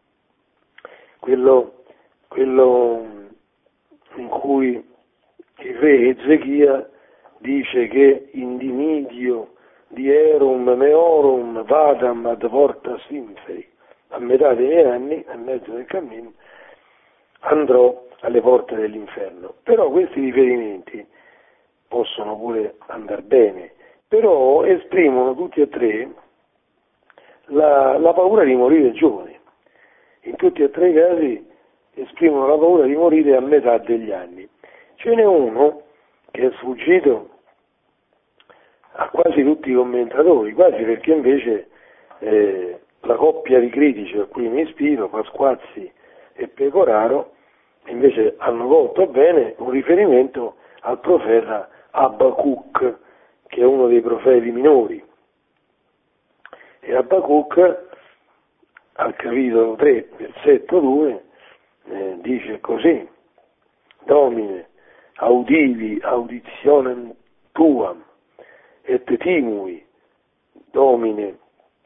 quello, quello in cui il re Ezechia dice che Indimidio di Erum Meorum vadam ad portas inferi, a metà dei miei anni, a mezzo del cammino, andrò alle porte dell'inferno. Però questi riferimenti possono pure andare bene, però esprimono tutti e tre la, la paura di morire giovane. In tutti e tre i casi esprimono la paura di morire a metà degli anni. Ce n'è uno che è sfuggito a quasi tutti i commentatori, quasi perché invece eh, la coppia di critici a cui mi ispiro, Pasquazzi e Pecoraro, invece hanno colto bene un riferimento al profeta Abacuc, che è uno dei profeti minori. E Abacuc, al capitolo tre, versetto due, eh, dice così: Domine, audivi auditionem tuam, et timui, Domine,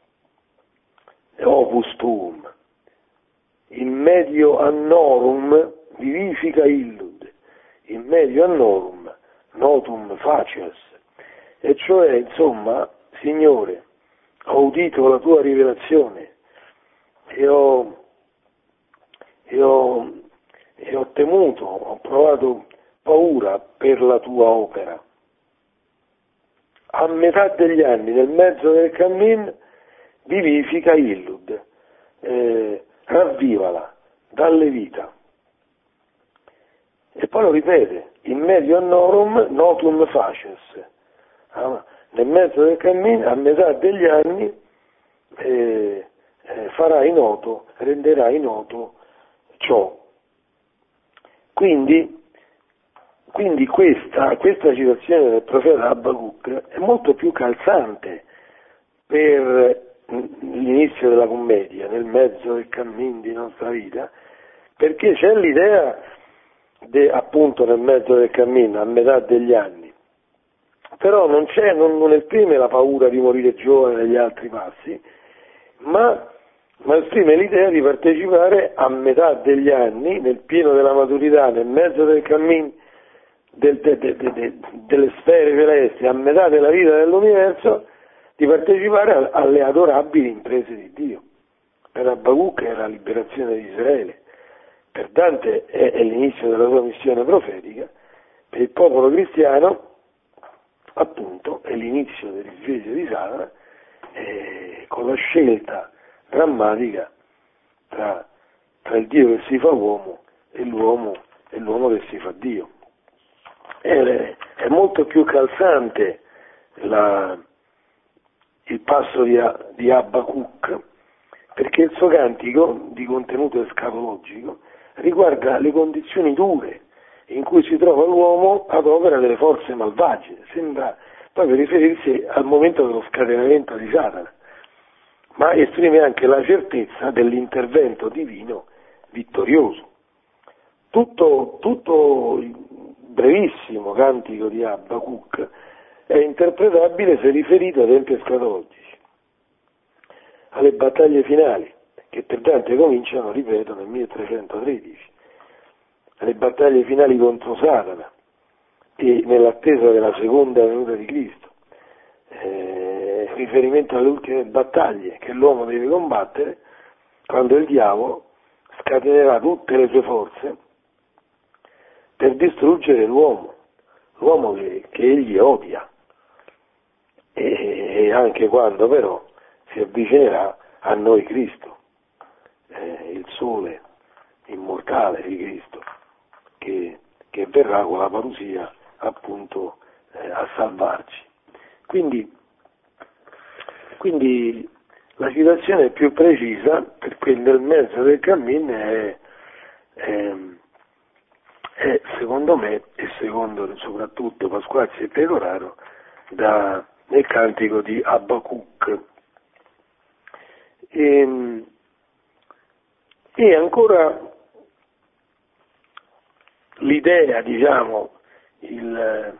opus tuum, in medio annorum vivifica illud, in medio annorum notum facies. E cioè, insomma, Signore, ho udito la tua rivelazione e ho, e ho, e ho temuto, ho provato paura per la tua opera. A metà degli anni, nel mezzo del cammin, vivifica illud, eh, ravvivala, dalle vita. E poi lo ripete, in medio annorum notum facies, a, nel mezzo del cammino, a metà degli anni, eh, eh, farai noto, renderai noto ciò. Quindi, quindi questa, questa citazione del profeta Abacuc è molto più calzante per l'inizio della commedia, nel mezzo del cammino di nostra vita, perché c'è l'idea, de, appunto nel mezzo del cammino, a metà degli anni, però non c'è, non, non esprime la paura di morire giovane negli altri passi, ma, ma esprime l'idea di partecipare a metà degli anni, nel pieno della maturità, nel mezzo del cammino del, de, de, de, de, delle sfere celesti, a metà della vita dell'universo, di partecipare alle adorabili imprese di Dio. Per Abacuc è la liberazione di Israele, per Dante è, è l'inizio della sua missione profetica, per il popolo cristiano appunto è l'inizio del risveglio di Satana, eh, con la scelta drammatica tra, tra il Dio che si fa uomo e l'uomo, e l'uomo che si fa Dio. È, è molto più calzante la, il passo di, di Abacuc, perché il suo cantico di contenuto escatologico riguarda le condizioni dure in cui si trova l'uomo ad opera delle forze malvagie, sembra proprio riferirsi al momento dello scatenamento di Satana, ma esprime anche la certezza dell'intervento divino vittorioso. Tutto, tutto il brevissimo cantico di Abacuc è interpretabile se riferito ad eventi escatologici, alle battaglie finali, che per Dante cominciano, ripeto, nel milletrecentotredici, alle battaglie finali contro Satana e nell'attesa della seconda venuta di Cristo, eh, riferimento alle ultime battaglie che l'uomo deve combattere quando il diavolo scatenerà tutte le sue forze per distruggere l'uomo, l'uomo che, che egli odia, e, e anche quando però si avvicinerà a noi Cristo, eh, il sole immortale di Cristo, che, che verrà con la parusia appunto eh, a salvarci. Quindi, quindi la citazione più precisa, perché nel mezzo del cammino è, è, è secondo me, e secondo soprattutto Pasquazzi e Pecoraro, da, nel cantico di Abacuc. E, e ancora l'idea, diciamo, il,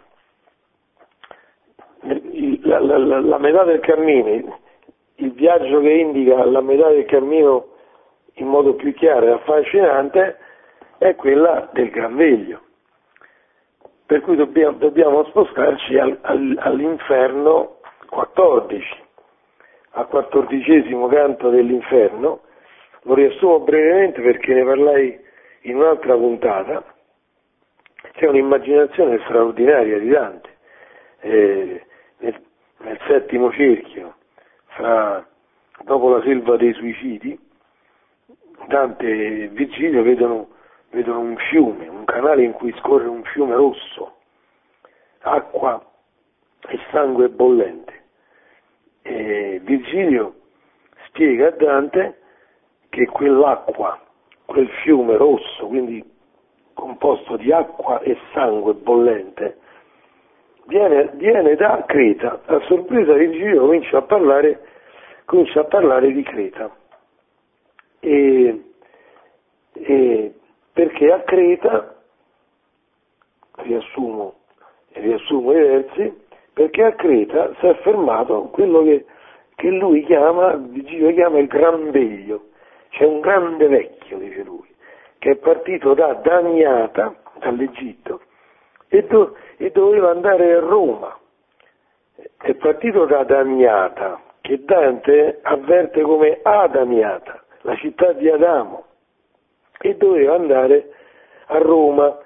il, la, la, la, la metà del cammino, il viaggio che indica la metà del cammino in modo più chiaro e affascinante, è quella del Gran Veglio, per cui dobbiamo, dobbiamo spostarci al, al, all'inferno quattordici, al quattordicesimo canto dell'inferno. Lo riassumo brevemente perché ne parlai in un'altra puntata. C'è un'immaginazione straordinaria di Dante, eh, nel, nel settimo cerchio, fra, dopo la selva dei suicidi, Dante e Virgilio vedono, vedono un fiume, un canale in cui scorre un fiume rosso, acqua e sangue bollente. E Virgilio spiega a Dante che quell'acqua, quel fiume rosso, quindi composto di acqua e sangue bollente, viene, viene da Creta. A sorpresa Virgilio comincia a parlare, comincia a parlare di Creta, e, e perché a Creta, riassumo, riassumo i versi, perché a Creta si è fermato quello che, che lui chiama, Virgilio chiama il Gran Veglio. C'è un grande vecchio, dice lui, che è partito da Damiata, dall'Egitto, e, do, e doveva andare a Roma. È partito da Damiata, che Dante avverte come Adamiata, la città di Adamo, e doveva andare a Roma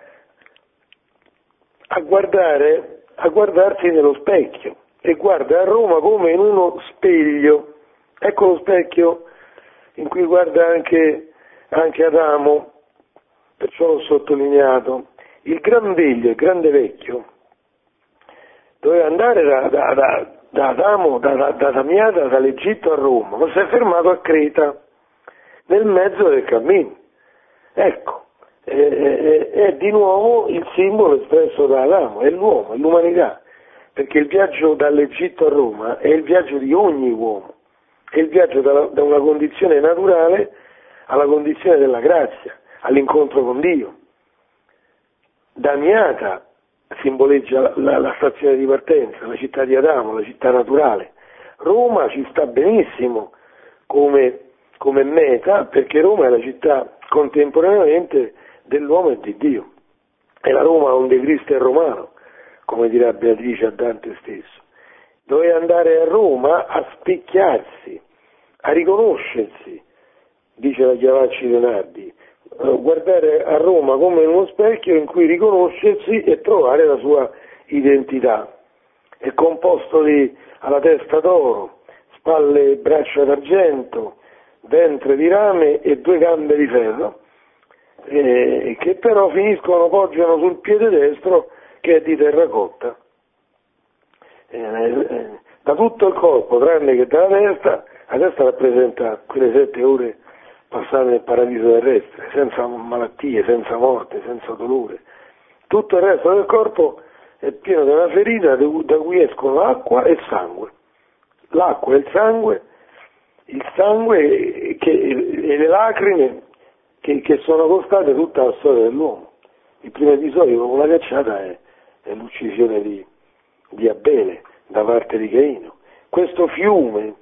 a guardare, a guardarsi nello specchio, e guarda a Roma come in uno specchio. Ecco lo specchio in cui guarda anche, anche Adamo, perciò l'ho sottolineato. Il Gran Veglio, il grande vecchio, doveva andare da, da, da, da Adamo, da, da, da Damiata, dall'Egitto a Roma, ma si è fermato a Creta, nel mezzo del cammino. Ecco, è, è, è di nuovo il simbolo espresso da Adamo, è l'uomo, è l'umanità, perché il viaggio dall'Egitto a Roma è il viaggio di ogni uomo, è il viaggio da, da una condizione naturale alla condizione della grazia, all'incontro con Dio. Damiata simboleggia la, la, la stazione di partenza, la città di Adamo, la città naturale. Roma ci sta benissimo come, come meta, perché Roma è la città contemporaneamente dell'uomo e di Dio. È la Roma onde Cristo è romano, come dirà Beatrice a Dante stesso. Doveva andare a Roma a specchiarsi, a riconoscersi, dice la Chiavacci Leonardi, guardare a Roma come in uno specchio in cui riconoscersi e trovare la sua identità. È composto di alla testa d'oro, spalle e braccia d'argento, ventre di rame e due gambe di ferro, eh, che però finiscono, poggiano sul piede destro che è di terracotta. Eh, eh, da tutto il corpo, tranne che dalla testa, la testa rappresenta quelle sette ore passate nel paradiso terrestre, senza malattie, senza morte, senza dolore. Tutto il resto del corpo è pieno di una ferita da cui escono acqua e sangue. L'acqua e il sangue, il sangue che, e le lacrime che, che sono costate tutta la storia dell'uomo. Il primo episodio dopo la cacciata è, è l'uccisione di, di Abele da parte di Caino. Questo fiume,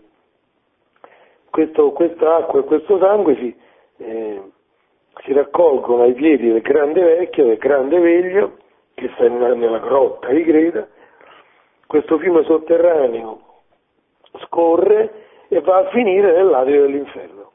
questo, questa acqua e questo sangue si, eh, si raccolgono ai piedi del grande vecchio, del grande veglio, che sta nella grotta di Creta. Questo fiume sotterraneo scorre e va a finire nell'atrio dell'inferno.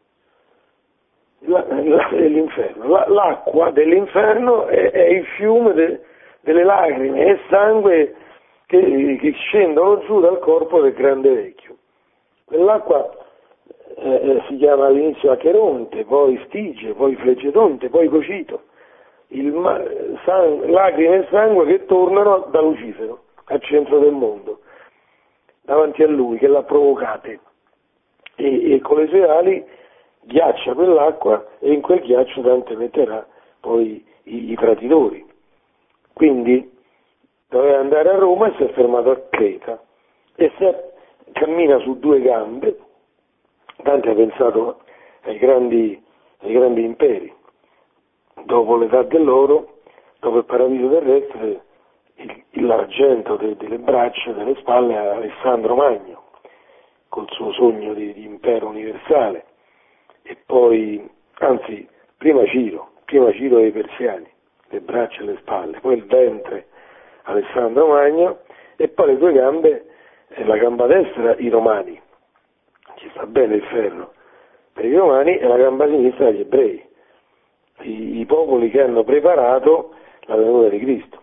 L'atrio dell'inferno. La, l'acqua dell'inferno è, è il fiume de, delle lacrime e sangue che, che scendono giù dal corpo del grande vecchio. Quell'acqua eh, si chiama all'inizio Acheronte, poi Stige, poi Flegedonte, poi Cocito. Il ma, sang, lacrime e sangue che tornano da Lucifero, al centro del mondo, davanti a lui che l'ha provocate, e, e con le sue ali ghiaccia quell'acqua e in quel ghiaccio Dante metterà poi i, i traditori. Quindi doveva andare a Roma e si è fermato a Creta e se cammina su due gambe. Dante ha pensato ai grandi, ai grandi imperi. Dopo l'età dell'oro, dopo il paradiso terrestre, il, l'argento de, delle braccia, delle spalle a Alessandro Magno, col suo sogno di, di impero universale, e poi, anzi, prima Ciro, prima Ciro dei Persiani, le braccia e le spalle, poi il ventre Alessandro Magno, e poi le due gambe, eh, la gamba destra i Romani, ci sta bene il ferro per i Romani, e la gamba sinistra gli Ebrei, i, i popoli che hanno preparato la venuta di Cristo.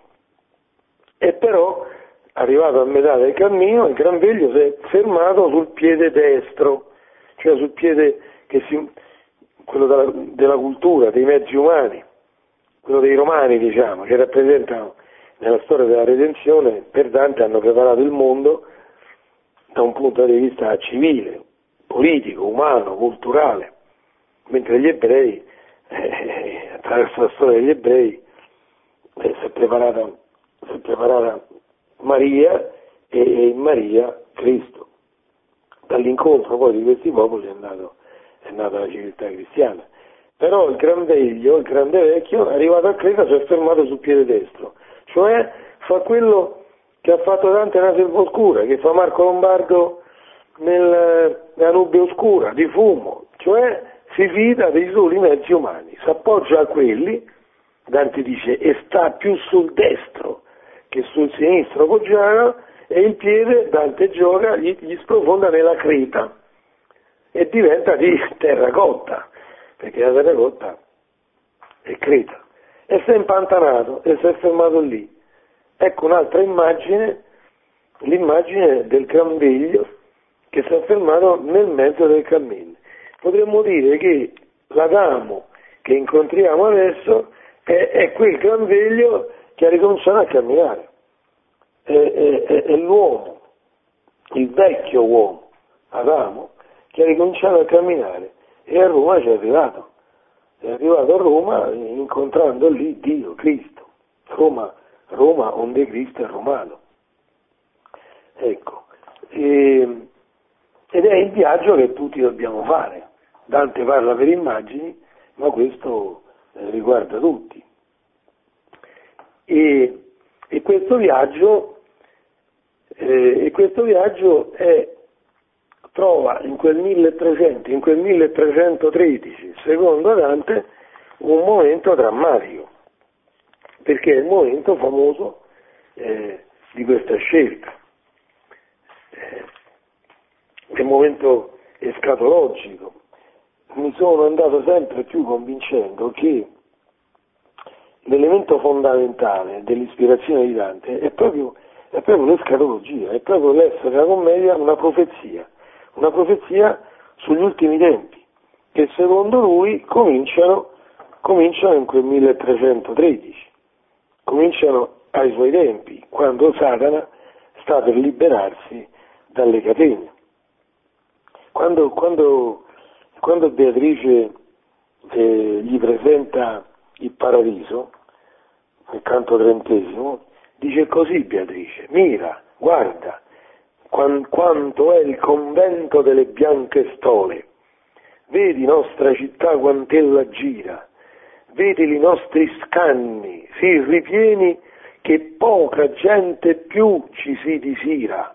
E però, arrivato a metà del cammino, il Gran Veglio si è fermato sul piede destro, cioè sul piede che si, quello della, della cultura, dei mezzi umani, quello dei Romani, diciamo, che rappresentano nella storia della redenzione, per Dante hanno preparato il mondo da un punto di vista civile, politico, umano, culturale, mentre gli ebrei, eh, attraverso la storia degli ebrei, eh, si è preparata, si è preparata Maria e, e in Maria Cristo. Dall'incontro poi di questi popoli è, nato, è nata la civiltà cristiana. Però il Gran Veglio, il grande vecchio, arrivato a Creta si è fermato sul piede destro, cioè fa quello che ha fatto Dante nella Selva Oscura, che fa Marco Lombardo nel, nella Nube Oscura, di fumo, cioè si fida dei soli mezzi umani, si appoggia a quelli, Dante dice, e sta più sul destro che sul sinistro poggiano, e il piede, Dante gioca, gli, gli sprofonda nella creta e diventa di terracotta, perché la terracotta è creta, e si è impantanato e si è fermato lì. Ecco un'altra immagine, l'immagine del Gran Veglio che si è fermato nel mezzo del cammino. Potremmo dire che l'Adamo che incontriamo adesso è, è quel Gran Veglio che ha ricominciato a camminare, è, è, è, è l'uomo, il vecchio uomo, Adamo, che ha ricominciato a camminare e a Roma ci è arrivato. È arrivato a Roma incontrando lì Dio, Cristo. Roma, Roma onde Cristo è romano. Ecco, e, ed è il viaggio che tutti dobbiamo fare. Dante parla per immagini, ma questo eh, riguarda tutti. E, e questo viaggio, eh, e questo viaggio è, trova in quel milletrecento, in quel milletrecentotredici, secondo Dante, un momento drammatico, perché è il momento famoso eh, di questa scelta. Eh, è un momento escatologico. Mi sono andato sempre più convincendo che l'elemento fondamentale dell'ispirazione di Dante è proprio, è proprio l'escatologia, è proprio l'essere la commedia una profezia, una profezia sugli ultimi tempi, che secondo lui cominciano, cominciano in quel milletrecentotredici, cominciano ai suoi tempi, quando Satana sta per liberarsi dalle catene. Quando, quando, quando Beatrice eh, gli presenta il paradiso, nel canto trentesimo, dice così Beatrice: mira, guarda, quant, quanto è il convento delle bianche stole, vedi nostra città quant'ella gira, vedi i nostri scanni, si ripieni che poca gente più ci si disira.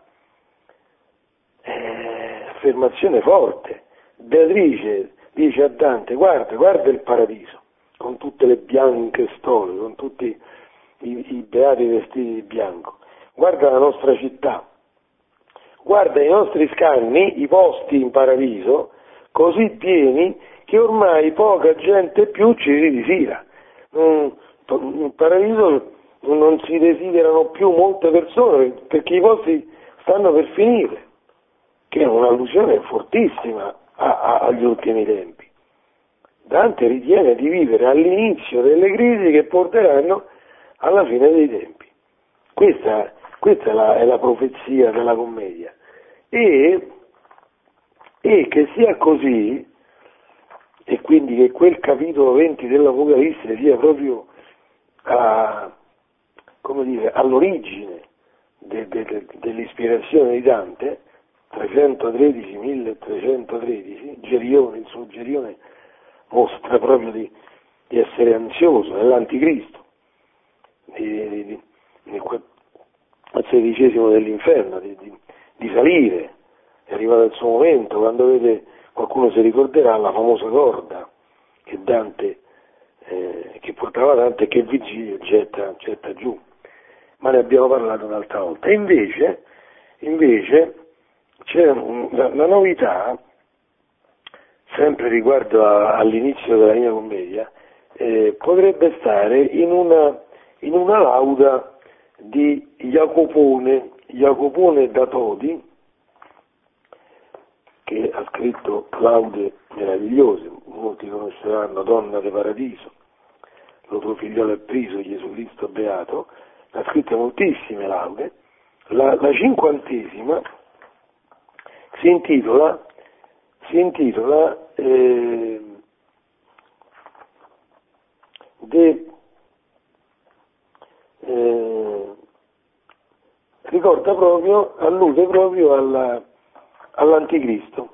Eh, affermazione forte. Beatrice dice a Dante: guarda, guarda il paradiso, con tutte le bianche stole, con tutti i, i beati vestiti di bianco. Guarda la nostra città, guarda i nostri scanni, i posti in paradiso, così pieni che ormai poca gente più ci ridisira. In paradiso non si desiderano più molte persone perché i posti stanno per finire, che è un'allusione fortissima a, a, agli ultimi tempi. Dante ritiene di vivere all'inizio delle crisi che porteranno alla fine dei tempi. Questa, questa è, la, è la profezia della commedia. E, e che sia così, e quindi che quel capitolo venti dell'Apocalisse sia proprio a, come dire, all'origine de, de, de, dell'ispirazione di Dante, trecentotredici milletrecentotredici, Gerione, il suo Gerione mostra proprio di, di essere ansioso, nell'anticristo, di, di, di, di, al sedicesimo dell'inferno, di, di, di salire. È arrivato il suo momento, quando vede, qualcuno si ricorderà, la famosa corda che Dante, eh, che portava Dante e che Virgilio getta, getta giù, ma ne abbiamo parlato un'altra volta. E invece, invece c'è un, la, la novità, sempre riguardo a, all'inizio della mia commedia, eh, potrebbe stare in una, in una lauda di Jacopone, Jacopone da Todi, che ha scritto laude meravigliose, molti conosceranno Donna de Paradiso, lo tuo figliolo è priso, Gesù Cristo beato, ha scritto moltissime laude. La, la cinquantesima si intitola, si intitola eh, de, eh, ricorda proprio, allude proprio alla, all'anticristo,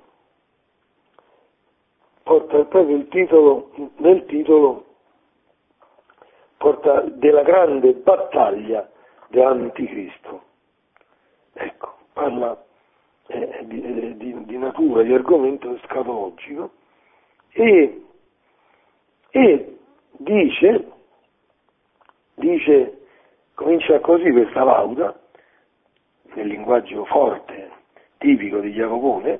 porta proprio il titolo, nel titolo porta della grande battaglia dell'anticristo. Ecco, parla eh, di, di, di natura, di argomento escatologico e, e dice, dice, comincia così questa lauda, nel linguaggio forte, tipico di Jacopone: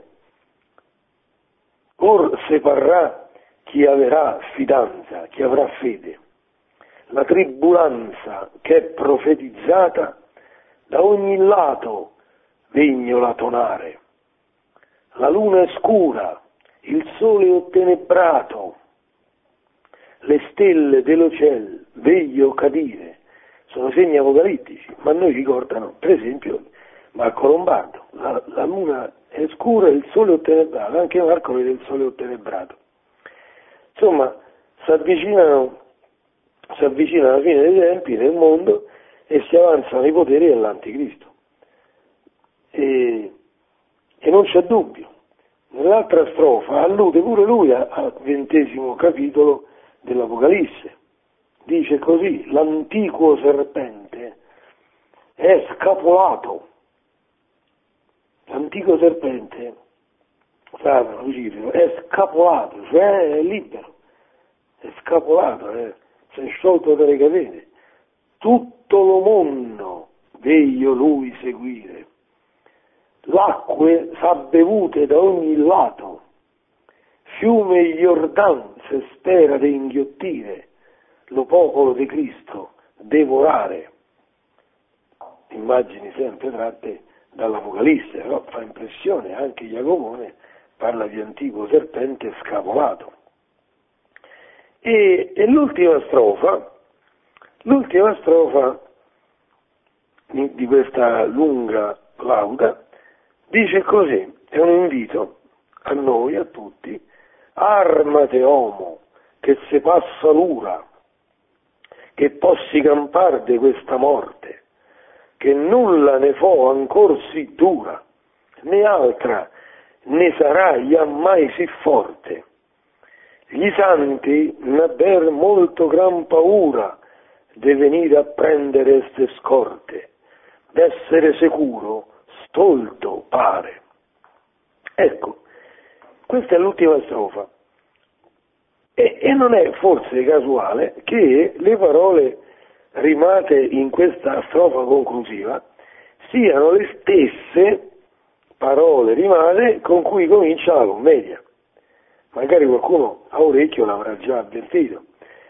or separrà chi avrà fidanza, chi avrà fede, la tribulanza che è profetizzata da ogni lato vegnola tonare, la luna è scura, il sole è ottenebrato, le stelle dello ciel veglio cadire, sono segni apocalittici, ma noi ricordano, per esempio, Marco Lombardo, la, la luna è scura e il sole è ottenebrato, anche Marco vede il sole ottenebrato. Insomma, si avvicinano, si avvicina alla fine dei tempi nel mondo e si avanzano i poteri dell'anticristo. E, e non c'è dubbio. Nell'altra strofa allude pure lui al ventesimo capitolo dell'Apocalisse. Dice così: l'antico serpente è scapolato. L'antico serpente, Satana, Lucifero, è scapolato, cioè è libero, è scapolato, è, si è sciolto dalle catene. Tutto lo mondo veglio lui seguire. L'acque s'ha bevute da ogni lato, fiume Iordan se spera di inghiottire, lo popolo di Cristo devorare. Immagini sempre tratte dall'Apocalisse, però fa impressione, anche Jacopone parla di antico serpente scapolato. E, e l'ultima strofa, l'ultima strofa di, di questa lunga lauda dice così, è un invito a noi, a tutti: armate uomo, che se passa l'ura, che possi campar de questa morte, che nulla ne fo ancor sì dura, né altra ne sarà mai sì forte. Gli santi n'abber molto gran paura de venire a prendere ste scorte, d'essere sicuro stolto pare. Ecco, questa è l'ultima strofa. E, e non è forse casuale che le parole rimate in questa strofa conclusiva siano le stesse parole rimate con cui comincia la commedia. Magari qualcuno a orecchio l'avrà già avvertito.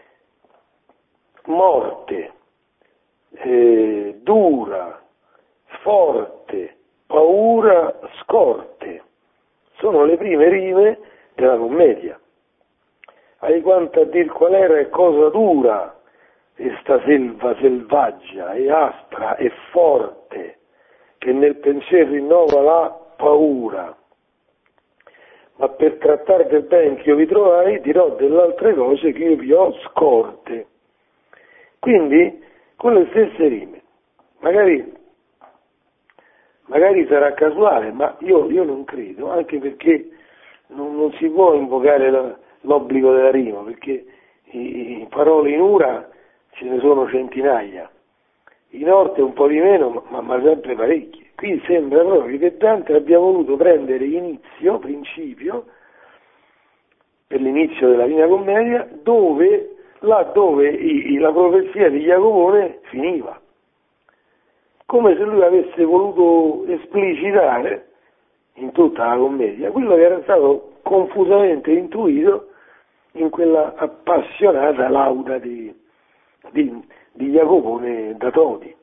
Morte, eh, dura, forte, paura, scorte. Sono le prime rime della commedia. Hai quanto a dir qual era e cosa dura questa selva selvaggia e aspra e forte, che nel pensiero rinnova la paura. Ma per trattare del ben che io vi trovai, dirò delle altre cose che io vi ho scorte. Quindi, con le stesse rime. Magari, magari sarà casuale, ma io, io non credo, anche perché non, non si può invocare la, l'obbligo della rima, perché i, i parole in ura ce ne sono centinaia, in orte un po' di meno, ma, ma sempre parecchie. Qui sembra proprio che Dante abbia voluto prendere inizio, principio, per l'inizio della Divina Commedia, dove, là dove i, la profezia di Jacopone finiva. Come se lui avesse voluto esplicitare in tutta la commedia quello che era stato confusamente intuito in quella appassionata lauda di, di, di Jacopone da Todi.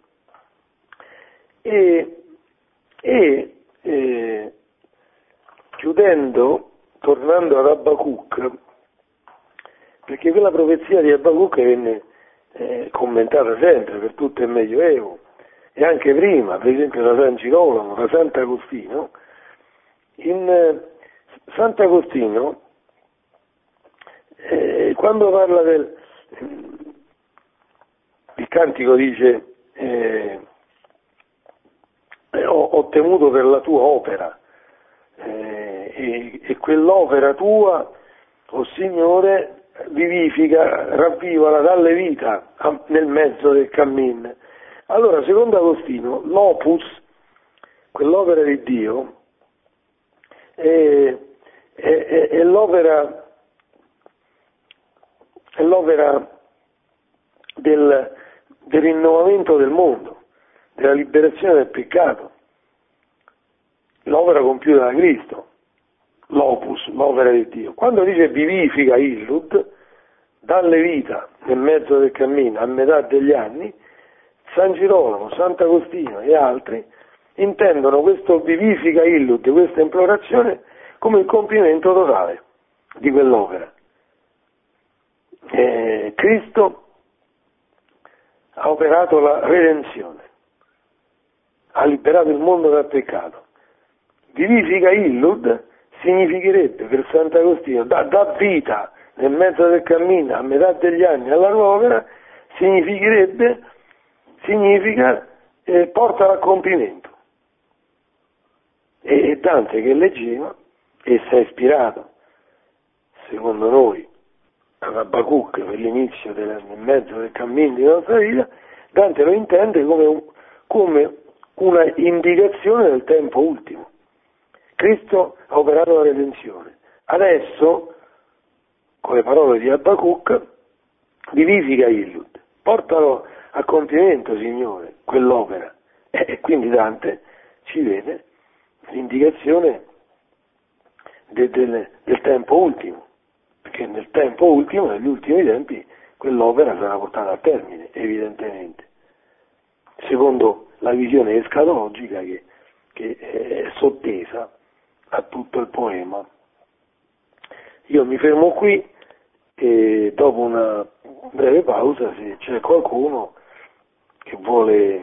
E, e eh, chiudendo, tornando ad Abacuc, perché quella profezia di Abacuc venne eh, commentata sempre per tutto il Medioevo e anche prima, per esempio da San Girolamo, da Sant'Agostino. In eh, Sant'Agostino, eh, quando parla del il cantico dice eh, ho, ho temuto per la tua opera, eh, e, e quell'opera tua, o Signore, vivifica, ravvivala dalle vita a, nel mezzo del cammin. Allora, secondo Agostino, l'opus, quell'opera di Dio, è, è, è l'opera, è l'opera del, del rinnovamento del mondo, della liberazione dal peccato, l'opera compiuta da Cristo, l'opus, l'opera di Dio. Quando dice vivifica illud, dalle vita nel mezzo del cammino a metà degli anni, San Girolamo, Sant'Agostino e altri intendono questo vivifica illud, questa implorazione, come il compimento totale di quell'opera. Eh, Cristo ha operato la redenzione, ha liberato il mondo dal peccato. Vivifica illud significherebbe per Sant'Agostino, dà, dà vita nel mezzo del cammino, a metà degli anni alla nuova opera, significherebbe, significa eh, porta a compimento. E, e Dante che leggeva, e si è ispirato, secondo noi, ad Abacuc per l'inizio del, nel mezzo del cammino di nostra vita, Dante lo intende come, un, come una indicazione del tempo ultimo. Cristo ha operato la redenzione. Adesso, con le parole di Abacuc, vivifica illud, portalo a compimento, Signore, quell'opera. E quindi Dante ci vede l'indicazione de, de, del tempo ultimo, perché nel tempo ultimo, negli ultimi tempi, quell'opera sarà portata a termine, evidentemente, secondo la visione escatologica che, che è sottesa a tutto il poema. Io mi fermo qui e dopo una breve pausa, se c'è qualcuno che vuole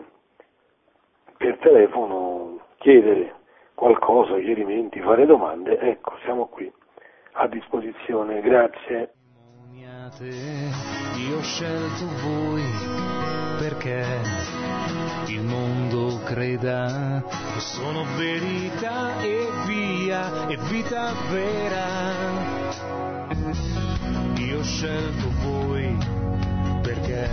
per telefono chiedere qualcosa, chiarimenti, fare domande, ecco, siamo qui a disposizione. Grazie. Io ho scelto voi perché il mondo creda che sono verità e via e vita vera. Io ho scelto voi perché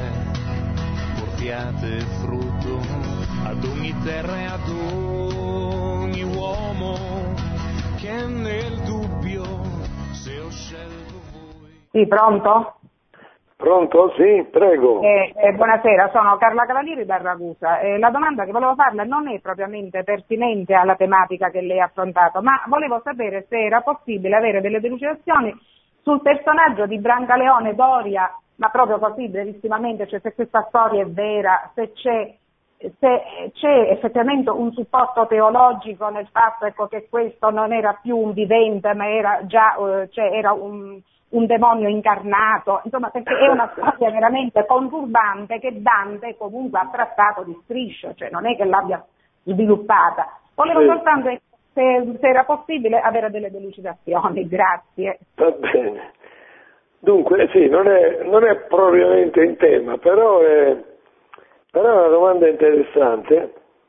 portiate frutto ad ogni terra e ad ogni uomo che è nel dubbio se ho scelto voi. Sì, pronto? Pronto? Sì, prego. Eh, eh, buonasera, sono Carla Cavalieri da Ragusa. Eh, la domanda che volevo farle non è propriamente pertinente alla tematica che lei ha affrontato, ma volevo sapere se era possibile avere delle delucidazioni sul personaggio di Brancaleone Doria, ma proprio così brevissimamente, cioè se questa storia è vera, se c'è, se c'è effettivamente un supporto teologico nel fatto, ecco, che questo non era più un vivente, ma era già eh, cioè era un, un demonio incarnato, insomma, perché è una storia veramente conturbante che Dante comunque ha trattato di striscio, cioè non è che l'abbia sviluppata. Volevo sì. soltanto se, se era possibile avere delle delucidazioni, grazie. Va bene. Dunque, sì, non è, non è propriamente in tema, però è, però è una domanda interessante,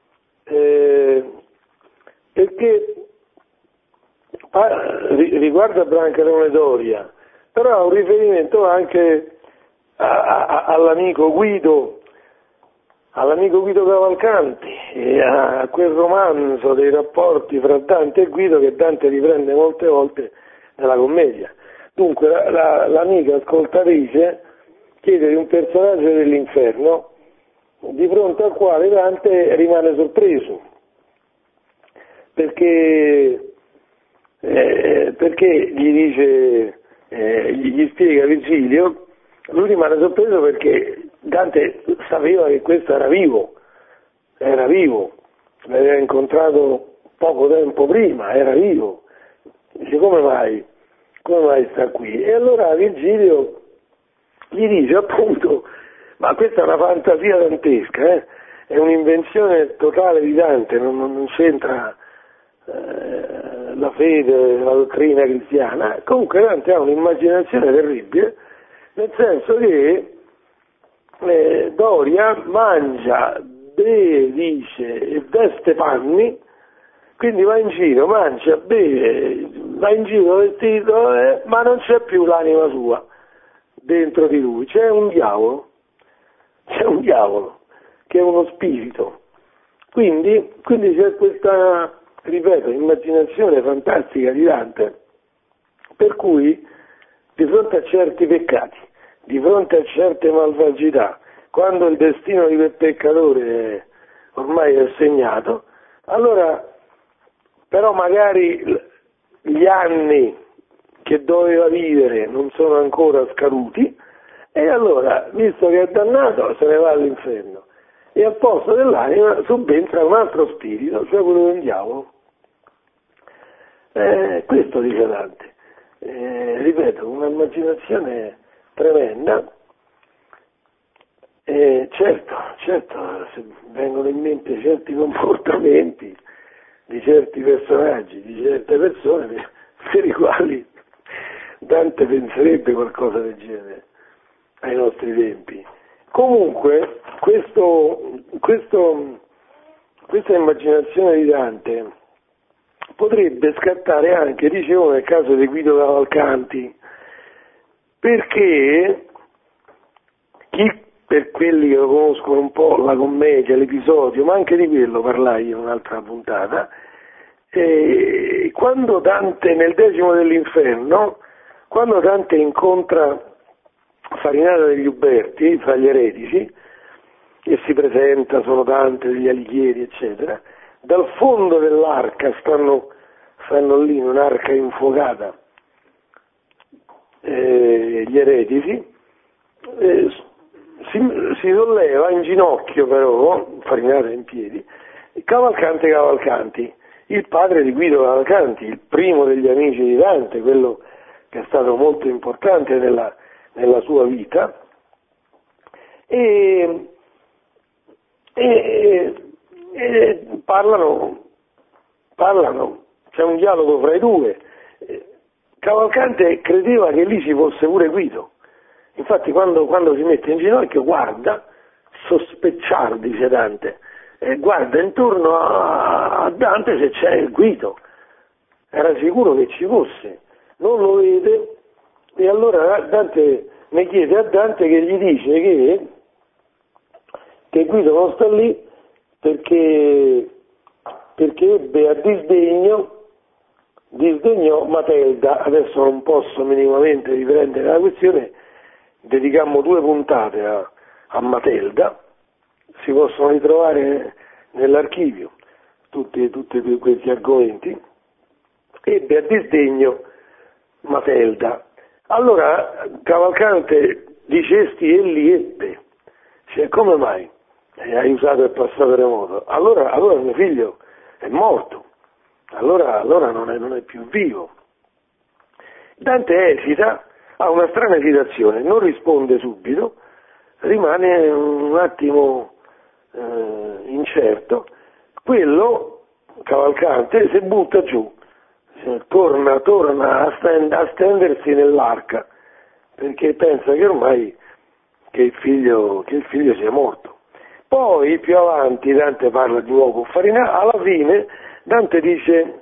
eh, perché ah, riguarda Brancaleone Doria, però ha un riferimento anche a, a, all'amico Guido, all'amico Guido Cavalcanti, e a quel romanzo dei rapporti fra Dante e Guido che Dante riprende molte volte nella commedia. Dunque la, la, l'amica ascoltatrice chiede di un personaggio dell'inferno di fronte al quale Dante rimane sorpreso, perché, eh, perché gli dice, eh, gli spiega Virgilio, lui rimane sorpreso perché Dante sapeva che questo era vivo, era vivo, l'aveva incontrato poco tempo prima, era vivo, dice come mai? Come mai sta qui? E allora Virgilio gli dice appunto, ma questa è una fantasia dantesca, eh? È un'invenzione totale di Dante, non, non c'entra eh, la fede, la dottrina cristiana. Comunque Dante ha un'immaginazione terribile, nel senso che eh, Doria mangia, beve, dice, e veste panni, quindi va in giro, mangia, beve, va in giro vestito, eh, ma non c'è più l'anima sua dentro di lui, c'è un diavolo, c'è un diavolo che è uno spirito. Quindi, quindi c'è questa, ripeto, immaginazione fantastica di Dante, per cui di fronte a certi peccati, di fronte a certe malvagità, quando il destino di quel peccatore ormai è segnato, allora però magari gli anni che doveva vivere non sono ancora scaduti, e allora, visto che è dannato, se ne va all'inferno, e al posto dell'anima subentra un altro spirito, cioè quello del diavolo. Eh, questo dice Dante. Eh, ripeto, un'immaginazione tremenda, Eh, certo, certo, se vengono in mente certi comportamenti di certi personaggi, di certe persone per, per i quali Dante penserebbe qualcosa del genere ai nostri tempi. Comunque, questo, questo, questa immaginazione di Dante potrebbe scattare anche, dicevo, nel caso di Guido Cavalcanti, perché chi, per quelli che lo conoscono un po' la commedia, l'episodio, ma anche di quello parlai in un'altra puntata, eh, quando Dante nel Decimo dell'Inferno, quando Dante incontra Farinata degli Uberti, fra gli eretici, e si presenta, sono Dante degli Alighieri, eccetera, dal fondo dell'arca, stanno, stanno lì in un'arca infuocata, eh, gli eretici, eh, si, si solleva in ginocchio però, Farinata in piedi, Cavalcante Cavalcanti, il padre di Guido Cavalcanti, il primo degli amici di Dante, quello che è stato molto importante nella, nella sua vita, e, e, e parlano, parlano, c'è un dialogo fra i due. Cavalcante credeva che lì ci fosse pure Guido, infatti quando, quando si mette in ginocchio guarda, sospecciar, dice Dante, e guarda intorno a, a Dante se c'è Guido, era sicuro che ci fosse, non lo vede, e allora Dante ne chiede a Dante, che gli dice che, che Guido non sta lì perché, perché ebbe a disdegno disdegnò Matelda. Adesso non posso minimamente riprendere la questione, dedicammo due puntate a, a Matelda, si possono ritrovare nell'archivio tutti, tutti questi argomenti. Ebbe a disdegno Matelda. Allora Cavalcante dicesti egli ebbe, cioè come mai? E hai usato il passato remoto, allora, allora mio figlio è morto, allora, allora non, è, non è più vivo. Dante esita, ha una strana esitazione, non risponde subito, rimane un attimo eh, incerto, quello Cavalcante si butta giù, torna, torna a, stend, a stendersi nell'arca, perché pensa che ormai che il figlio, che il figlio sia morto. Poi più avanti Dante parla di nuovo con Farinata, alla fine Dante dice,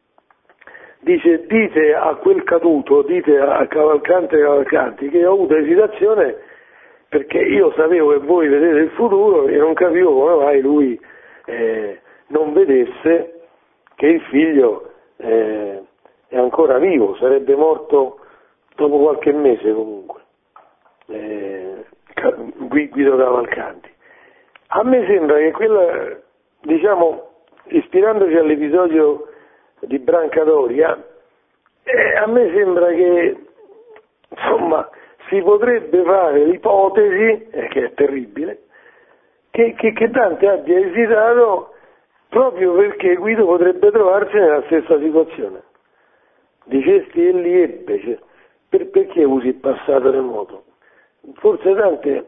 dice dite a quel caduto, dite a Cavalcante Cavalcanti che ho avuto esitazione perché io sapevo che voi vedete il futuro e non capivo come mai lui eh, non vedesse che il figlio eh, è ancora vivo, sarebbe morto dopo qualche mese comunque, eh, Guido Cavalcanti. A me sembra che quella, diciamo, ispirandoci all'episodio di Brancadoria, eh, a me sembra che, insomma, si potrebbe fare l'ipotesi, eh, che è terribile, che, che, che Dante abbia esitato proprio perché Guido potrebbe trovarsi nella stessa situazione. Dicesti egli ebbe, cioè, per, perché usi il passato remoto? Forse Dante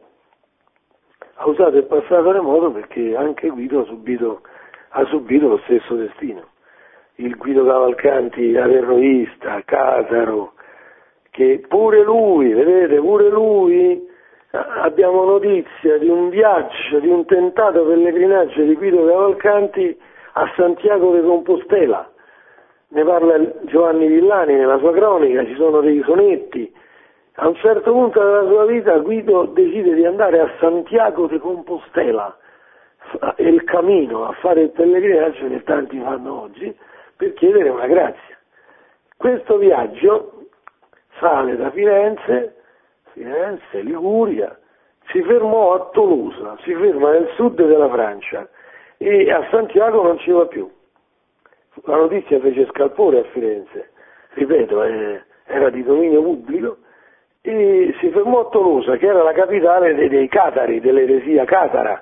ha usato il passato remoto perché anche Guido ha subito, ha subito lo stesso destino. Il Guido Cavalcanti averroista, cataro, che pure lui, vedete, pure lui, abbiamo notizia di un viaggio, di un tentato pellegrinaggio di Guido Cavalcanti a Santiago de Compostela. Ne parla Giovanni Villani nella sua cronica, ci sono dei sonetti. A un certo punto della sua vita Guido decide di andare a Santiago de Compostela, il cammino, a fare il pellegrinaggio che tanti fanno oggi, per chiedere una grazia. Questo viaggio sale da Firenze, Firenze, Liguria, si fermò a Toulouse, si ferma nel sud della Francia e a Santiago non ci va più. La notizia fece scalpore a Firenze, ripeto, eh, era di dominio pubblico, e si fermò a Tolosa, che era la capitale dei, dei Catari, dell'eresia catara,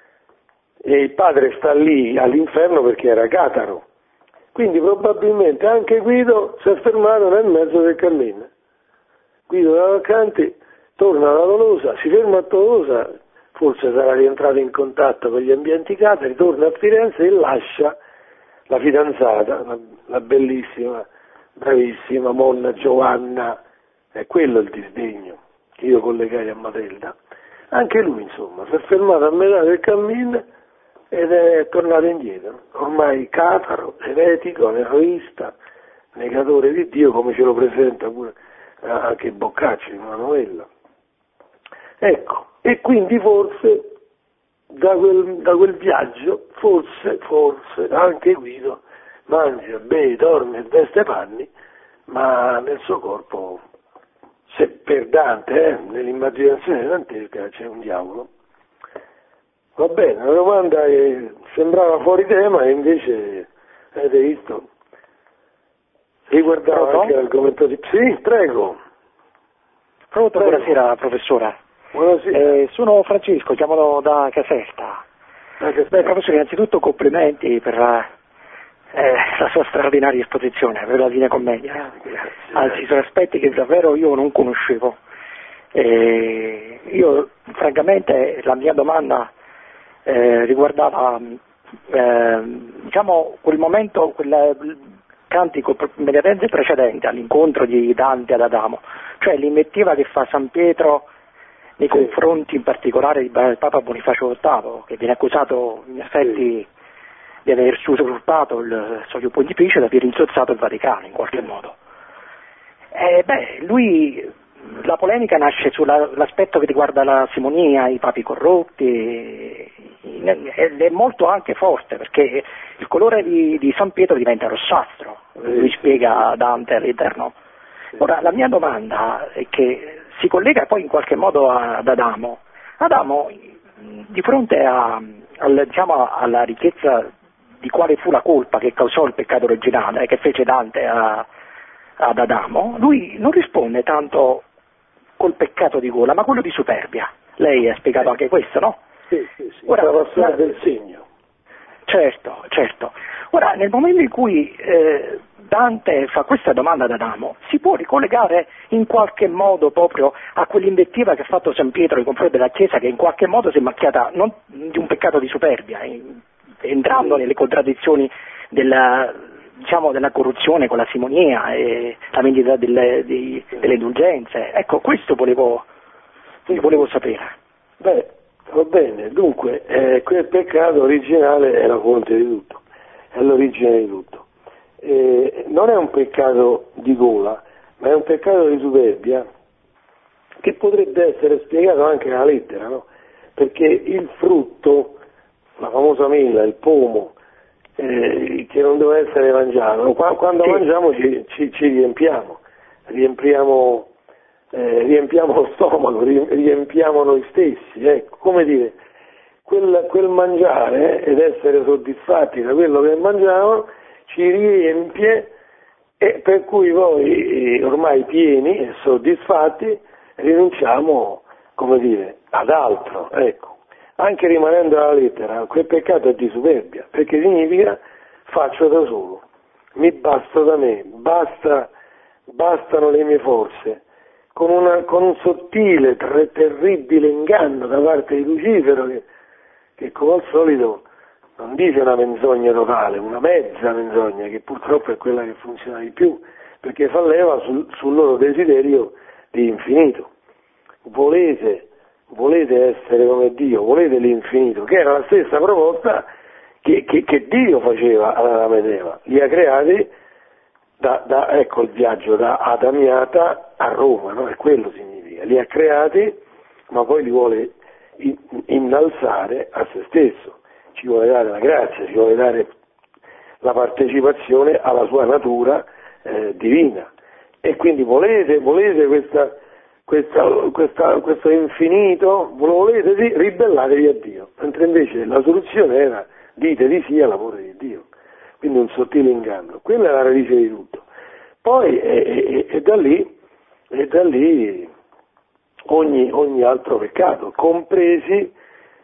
e il padre sta lì all'inferno perché era cataro, quindi probabilmente anche Guido si è fermato nel mezzo del cammino. Guido Cavalcanti torna da Tolosa, si ferma a Tolosa, forse sarà rientrato in contatto con gli ambienti catari, torna a Firenze e lascia la fidanzata, la, la bellissima, bravissima Monna Giovanna, è quello il disdegno che io collegai a Matilda. Anche lui, insomma, si è fermato a metà del cammino ed è tornato indietro, ormai cataro, eretico, eroista, negatore di Dio, come ce lo presenta pure anche Boccaccio in una novella. Ecco, e quindi forse da quel, da quel viaggio, forse, forse anche Guido mangia, beve, dorme e veste panni, ma nel suo corpo, se per Dante, eh, nell'immaginazione dantesca c'è un diavolo. Va bene, la domanda è, sembrava fuori tema e invece, avete visto, riguardava Pronto? anche l'argomento di... Sì, prego. Pronto, Prego. buonasera professore. Buonasera. Eh, sono Francesco, chiamo da Caserta. Ah, che Beh, professore, innanzitutto complimenti per la, eh, la sua straordinaria esposizione, per la Divina Commedia. Grazie. Anzi, sono aspetti che davvero io non conoscevo. Eh, io, francamente, la mia domanda eh, riguardava eh, diciamo quel momento, quel cantico immediatamente precedente all'incontro di Dante ad Adamo, cioè l'invettiva che fa San Pietro nei Sì. confronti in particolare di Papa Bonifacio ottavo, che viene accusato in effetti Sì. di aver usurpato il soglio pontificio e di aver insolzato il Vaticano in qualche modo. Eh, beh, lui, la polemica nasce sull'aspetto che riguarda la simonia, i papi corrotti, ed è molto anche forte perché il colore di, di San Pietro diventa rossastro, lui spiega Dante all'interno. Ora, la mia domanda è che si collega poi in qualche modo ad Adamo. Adamo, di fronte a, al, diciamo, alla ricchezza di quale fu la colpa che causò il peccato originale, che fece Dante a, ad Adamo, lui non risponde tanto col peccato di gola, ma quello di superbia. Lei ha spiegato anche questo, no? Sì, sì, sì. Ora, la la... del segno. Certo, certo. Ora, nel momento in cui eh, Dante fa questa domanda ad Adamo, si può ricollegare in qualche modo proprio a quell'invettiva che ha fatto San Pietro nei confronti della Chiesa, che in qualche modo si è macchiata non di un peccato di superbia, in, entrando nelle contraddizioni della, diciamo, della corruzione con la simonia e la vendita delle, di, delle indulgenze. Ecco, questo volevo, volevo sapere. Beh, va bene, dunque, eh, quel peccato originale è la fonte di tutto, è l'origine di tutto. Eh, non è un peccato di gola, ma è un peccato di superbia che potrebbe essere spiegato anche nella lettera, no? Perché il frutto, la famosa mela, il pomo, eh, che non deve essere mangiato, quando sì. mangiamo ci, ci, ci riempiamo, riempiamo, eh, riempiamo lo stomaco, riempiamo noi stessi, ecco, come dire, quel, quel mangiare ed essere soddisfatti da quello che mangiamo ci riempie e per cui poi ormai pieni e soddisfatti rinunciamo, come dire, ad altro, ecco. Anche rimanendo alla lettera, quel peccato è di superbia, perché significa faccio da solo, mi basto da me, basta, bastano le mie forze, con, una, con un sottile, ter- terribile inganno da parte di Lucifero che, che come al solito non dice una menzogna totale, una mezza menzogna, che purtroppo è quella che funziona di più, perché fa leva sul, sul loro desiderio di infinito. Volete, volete essere come Dio, volete l'infinito, che era la stessa proposta che, che, che Dio faceva ad Adamo ed Eva. Li ha creati, da, da, ecco il viaggio da Adamiata a Roma, no? È quello significa. Li ha creati, ma poi li vuole innalzare a se stesso. Ci vuole dare la grazia, ci vuole dare la partecipazione alla sua natura eh, divina. E quindi volete, volete questa, questa, questa, questo infinito, volete sì, ribellatevi a Dio. Mentre invece la soluzione era dite di sì all'amore di Dio. Quindi un sottile inganno. Quella è la radice di tutto. Poi e, e, e da lì, e da lì ogni, ogni altro peccato, compresi,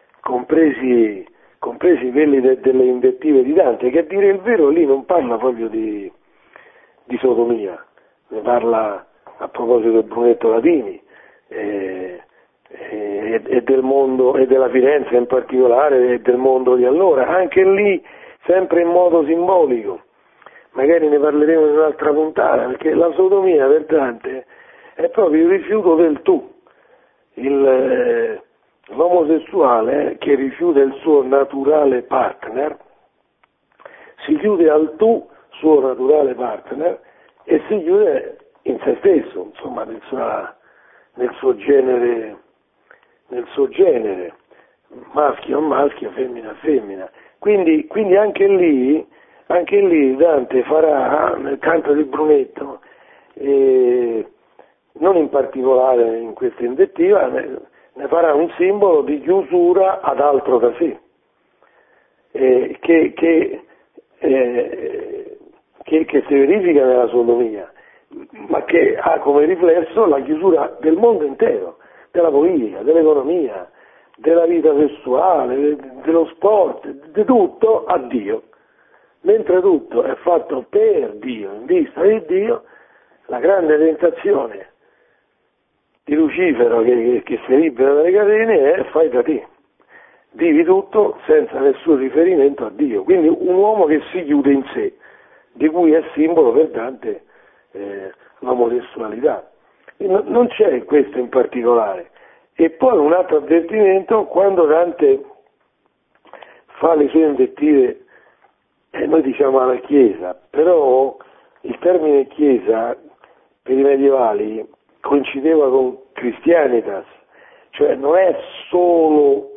compresi compresi quelli de, delle invettive di Dante, che a dire il vero lì non parla proprio di, di sodomia, ne parla a proposito del Brunetto Latini, e, e, e, e del mondo, e della Firenze in particolare, e del mondo di allora, anche lì sempre in modo simbolico. Magari ne parleremo in un'altra puntata, perché la sodomia per Dante è proprio il rifiuto del tu, il, eh, l'omosessuale che rifiuta il suo naturale partner, si chiude al tu, suo naturale partner, e si chiude in se stesso, insomma, nel, sua, nel suo genere, nel suo genere, maschio a maschio, femmina a femmina. Quindi, quindi anche lì, anche lì Dante farà nel canto del Brunetto, eh, non in particolare in questa invettiva, ne, ne farà un simbolo di chiusura ad altro da sé, eh, che, che, eh, che, che si verifica nella sodomia, ma che ha come riflesso la chiusura del mondo intero, della politica, dell'economia, della vita sessuale, dello sport, di tutto a Dio. Mentre tutto è fatto per Dio, in vista di Dio, la grande tentazione di Lucifero che, che, che si libera dalle catene è fai da te. Vivi tutto senza nessun riferimento a Dio. Quindi un uomo che si chiude in sé, di cui è simbolo per Dante eh, l'omosessualità. Non c'è questo in particolare. E poi un altro avvertimento, quando Dante fa le sue invettive, eh, noi diciamo alla Chiesa, però il termine Chiesa per i medievali coincideva con Christianitas, cioè non è solo,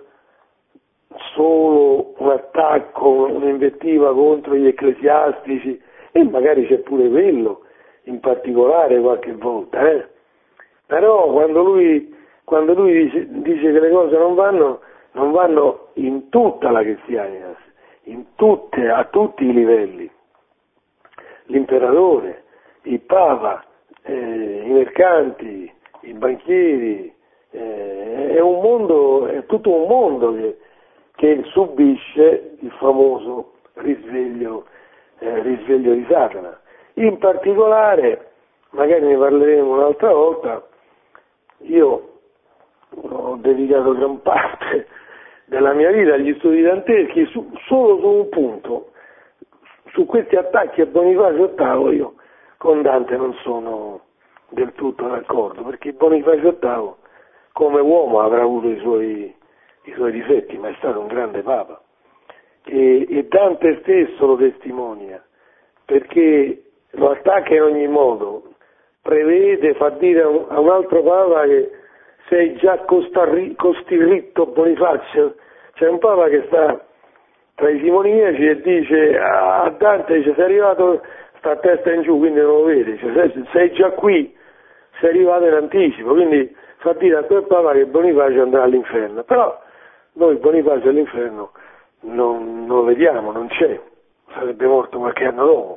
solo un attacco, un'invettiva contro gli ecclesiastici, e magari c'è pure quello in particolare qualche volta, eh? Però quando lui, quando lui dice, dice che le cose non vanno, non vanno in tutta la Christianitas, in tutte, a tutti i livelli. L'imperatore, il Papa, eh, i mercanti, i banchieri, eh, è un mondo, è tutto un mondo che, che subisce il famoso risveglio, eh, risveglio di Satana. In particolare, magari ne parleremo un'altra volta, io ho dedicato gran parte della mia vita agli studi danteschi su, solo su un punto, su questi attacchi a Bonifacio ottavo io con Dante non sono del tutto d'accordo, perché Bonifacio ottavo come uomo avrà avuto i suoi, i suoi difetti, ma è stato un grande Papa, e, e Dante stesso lo testimonia, perché lo attacca in ogni modo, prevede, fa dire a un, a un altro Papa che sei già costarri, costirritto Bonifacio. C'è un Papa che sta tra i simoniaci e dice a Dante, dice, sei arrivato, sta a testa in giù, quindi non lo vede, dice, sei, sei già qui, sei arrivato in anticipo, quindi fa dire a quel Papa che Bonifacio andrà all'inferno. Però noi Bonifacio all'inferno non, non lo vediamo, non c'è, sarebbe morto qualche anno dopo.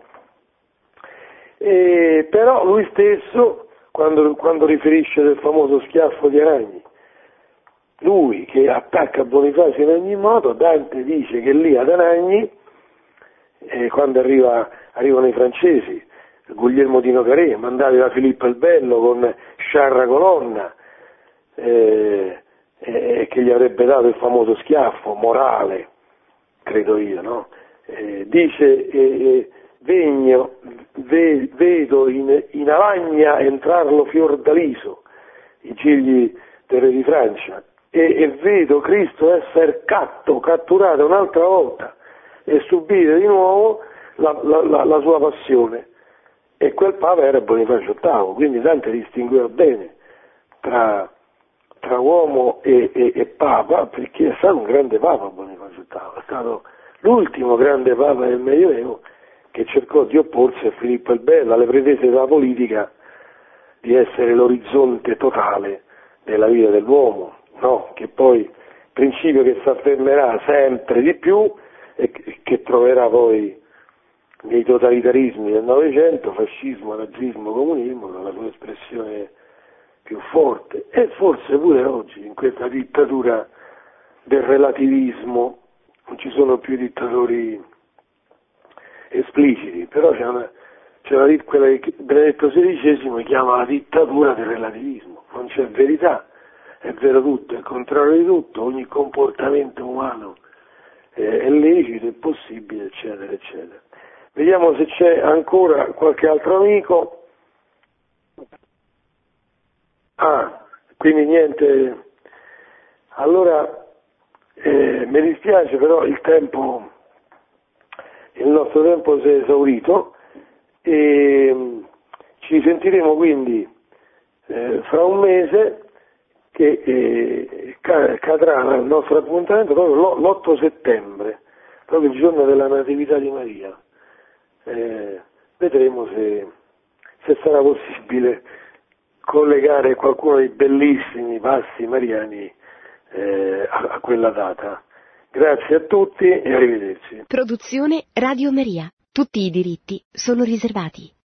E, però lui stesso, quando, quando riferisce del famoso schiaffo di Aragni, lui che attacca Bonifacio in ogni modo, Dante dice che lì ad Aragni, eh, quando arriva, arrivano i francesi, Guglielmo di Nocaré, mandati da Filippo il Bello con Sciarra Colonna, eh, eh, che gli avrebbe dato il famoso schiaffo morale, credo io, no? Eh, dice eh, Vegno, ve, vedo in, in Alagna entrarlo Fiordaliso, i gigli del re di Francia, e, e vedo Cristo essere catto, catturato un'altra volta e subire di nuovo la, la, la, la sua passione. E quel Papa era Bonifacio ottavo, quindi Dante distingueva bene tra, tra uomo e, e, e Papa, perché è stato un grande Papa Bonifacio ottavo, è stato l'ultimo grande Papa del Medioevo che cercò di opporsi a Filippo il Bello, alle pretese della politica di essere l'orizzonte totale della vita dell'uomo, no? Che poi principio che si affermerà sempre di più e che troverà poi nei totalitarismi del Novecento, fascismo, nazismo, comunismo, la sua espressione più forte, e forse pure oggi in questa dittatura del relativismo non ci sono più dittatori espliciti, però c'è una, c'è una quella che Benedetto sedicesimo chiama la dittatura del relativismo, non c'è verità, è vero tutto, è contrario di tutto, ogni comportamento umano è lecito, è possibile, eccetera, eccetera. Vediamo se c'è ancora qualche altro amico. Ah, quindi niente. Allora, eh, mi dispiace, però il tempo, il nostro tempo si è esaurito e ci sentiremo quindi eh, fra un mese, che eh, cadrà il nostro appuntamento proprio l'otto settembre, proprio il giorno della Natività di Maria. Eh, vedremo se, se sarà possibile collegare qualcuno dei bellissimi passi mariani eh, a, a quella data. Grazie a tutti e arrivederci. Produzione Radio Maria. Tutti i diritti sono riservati.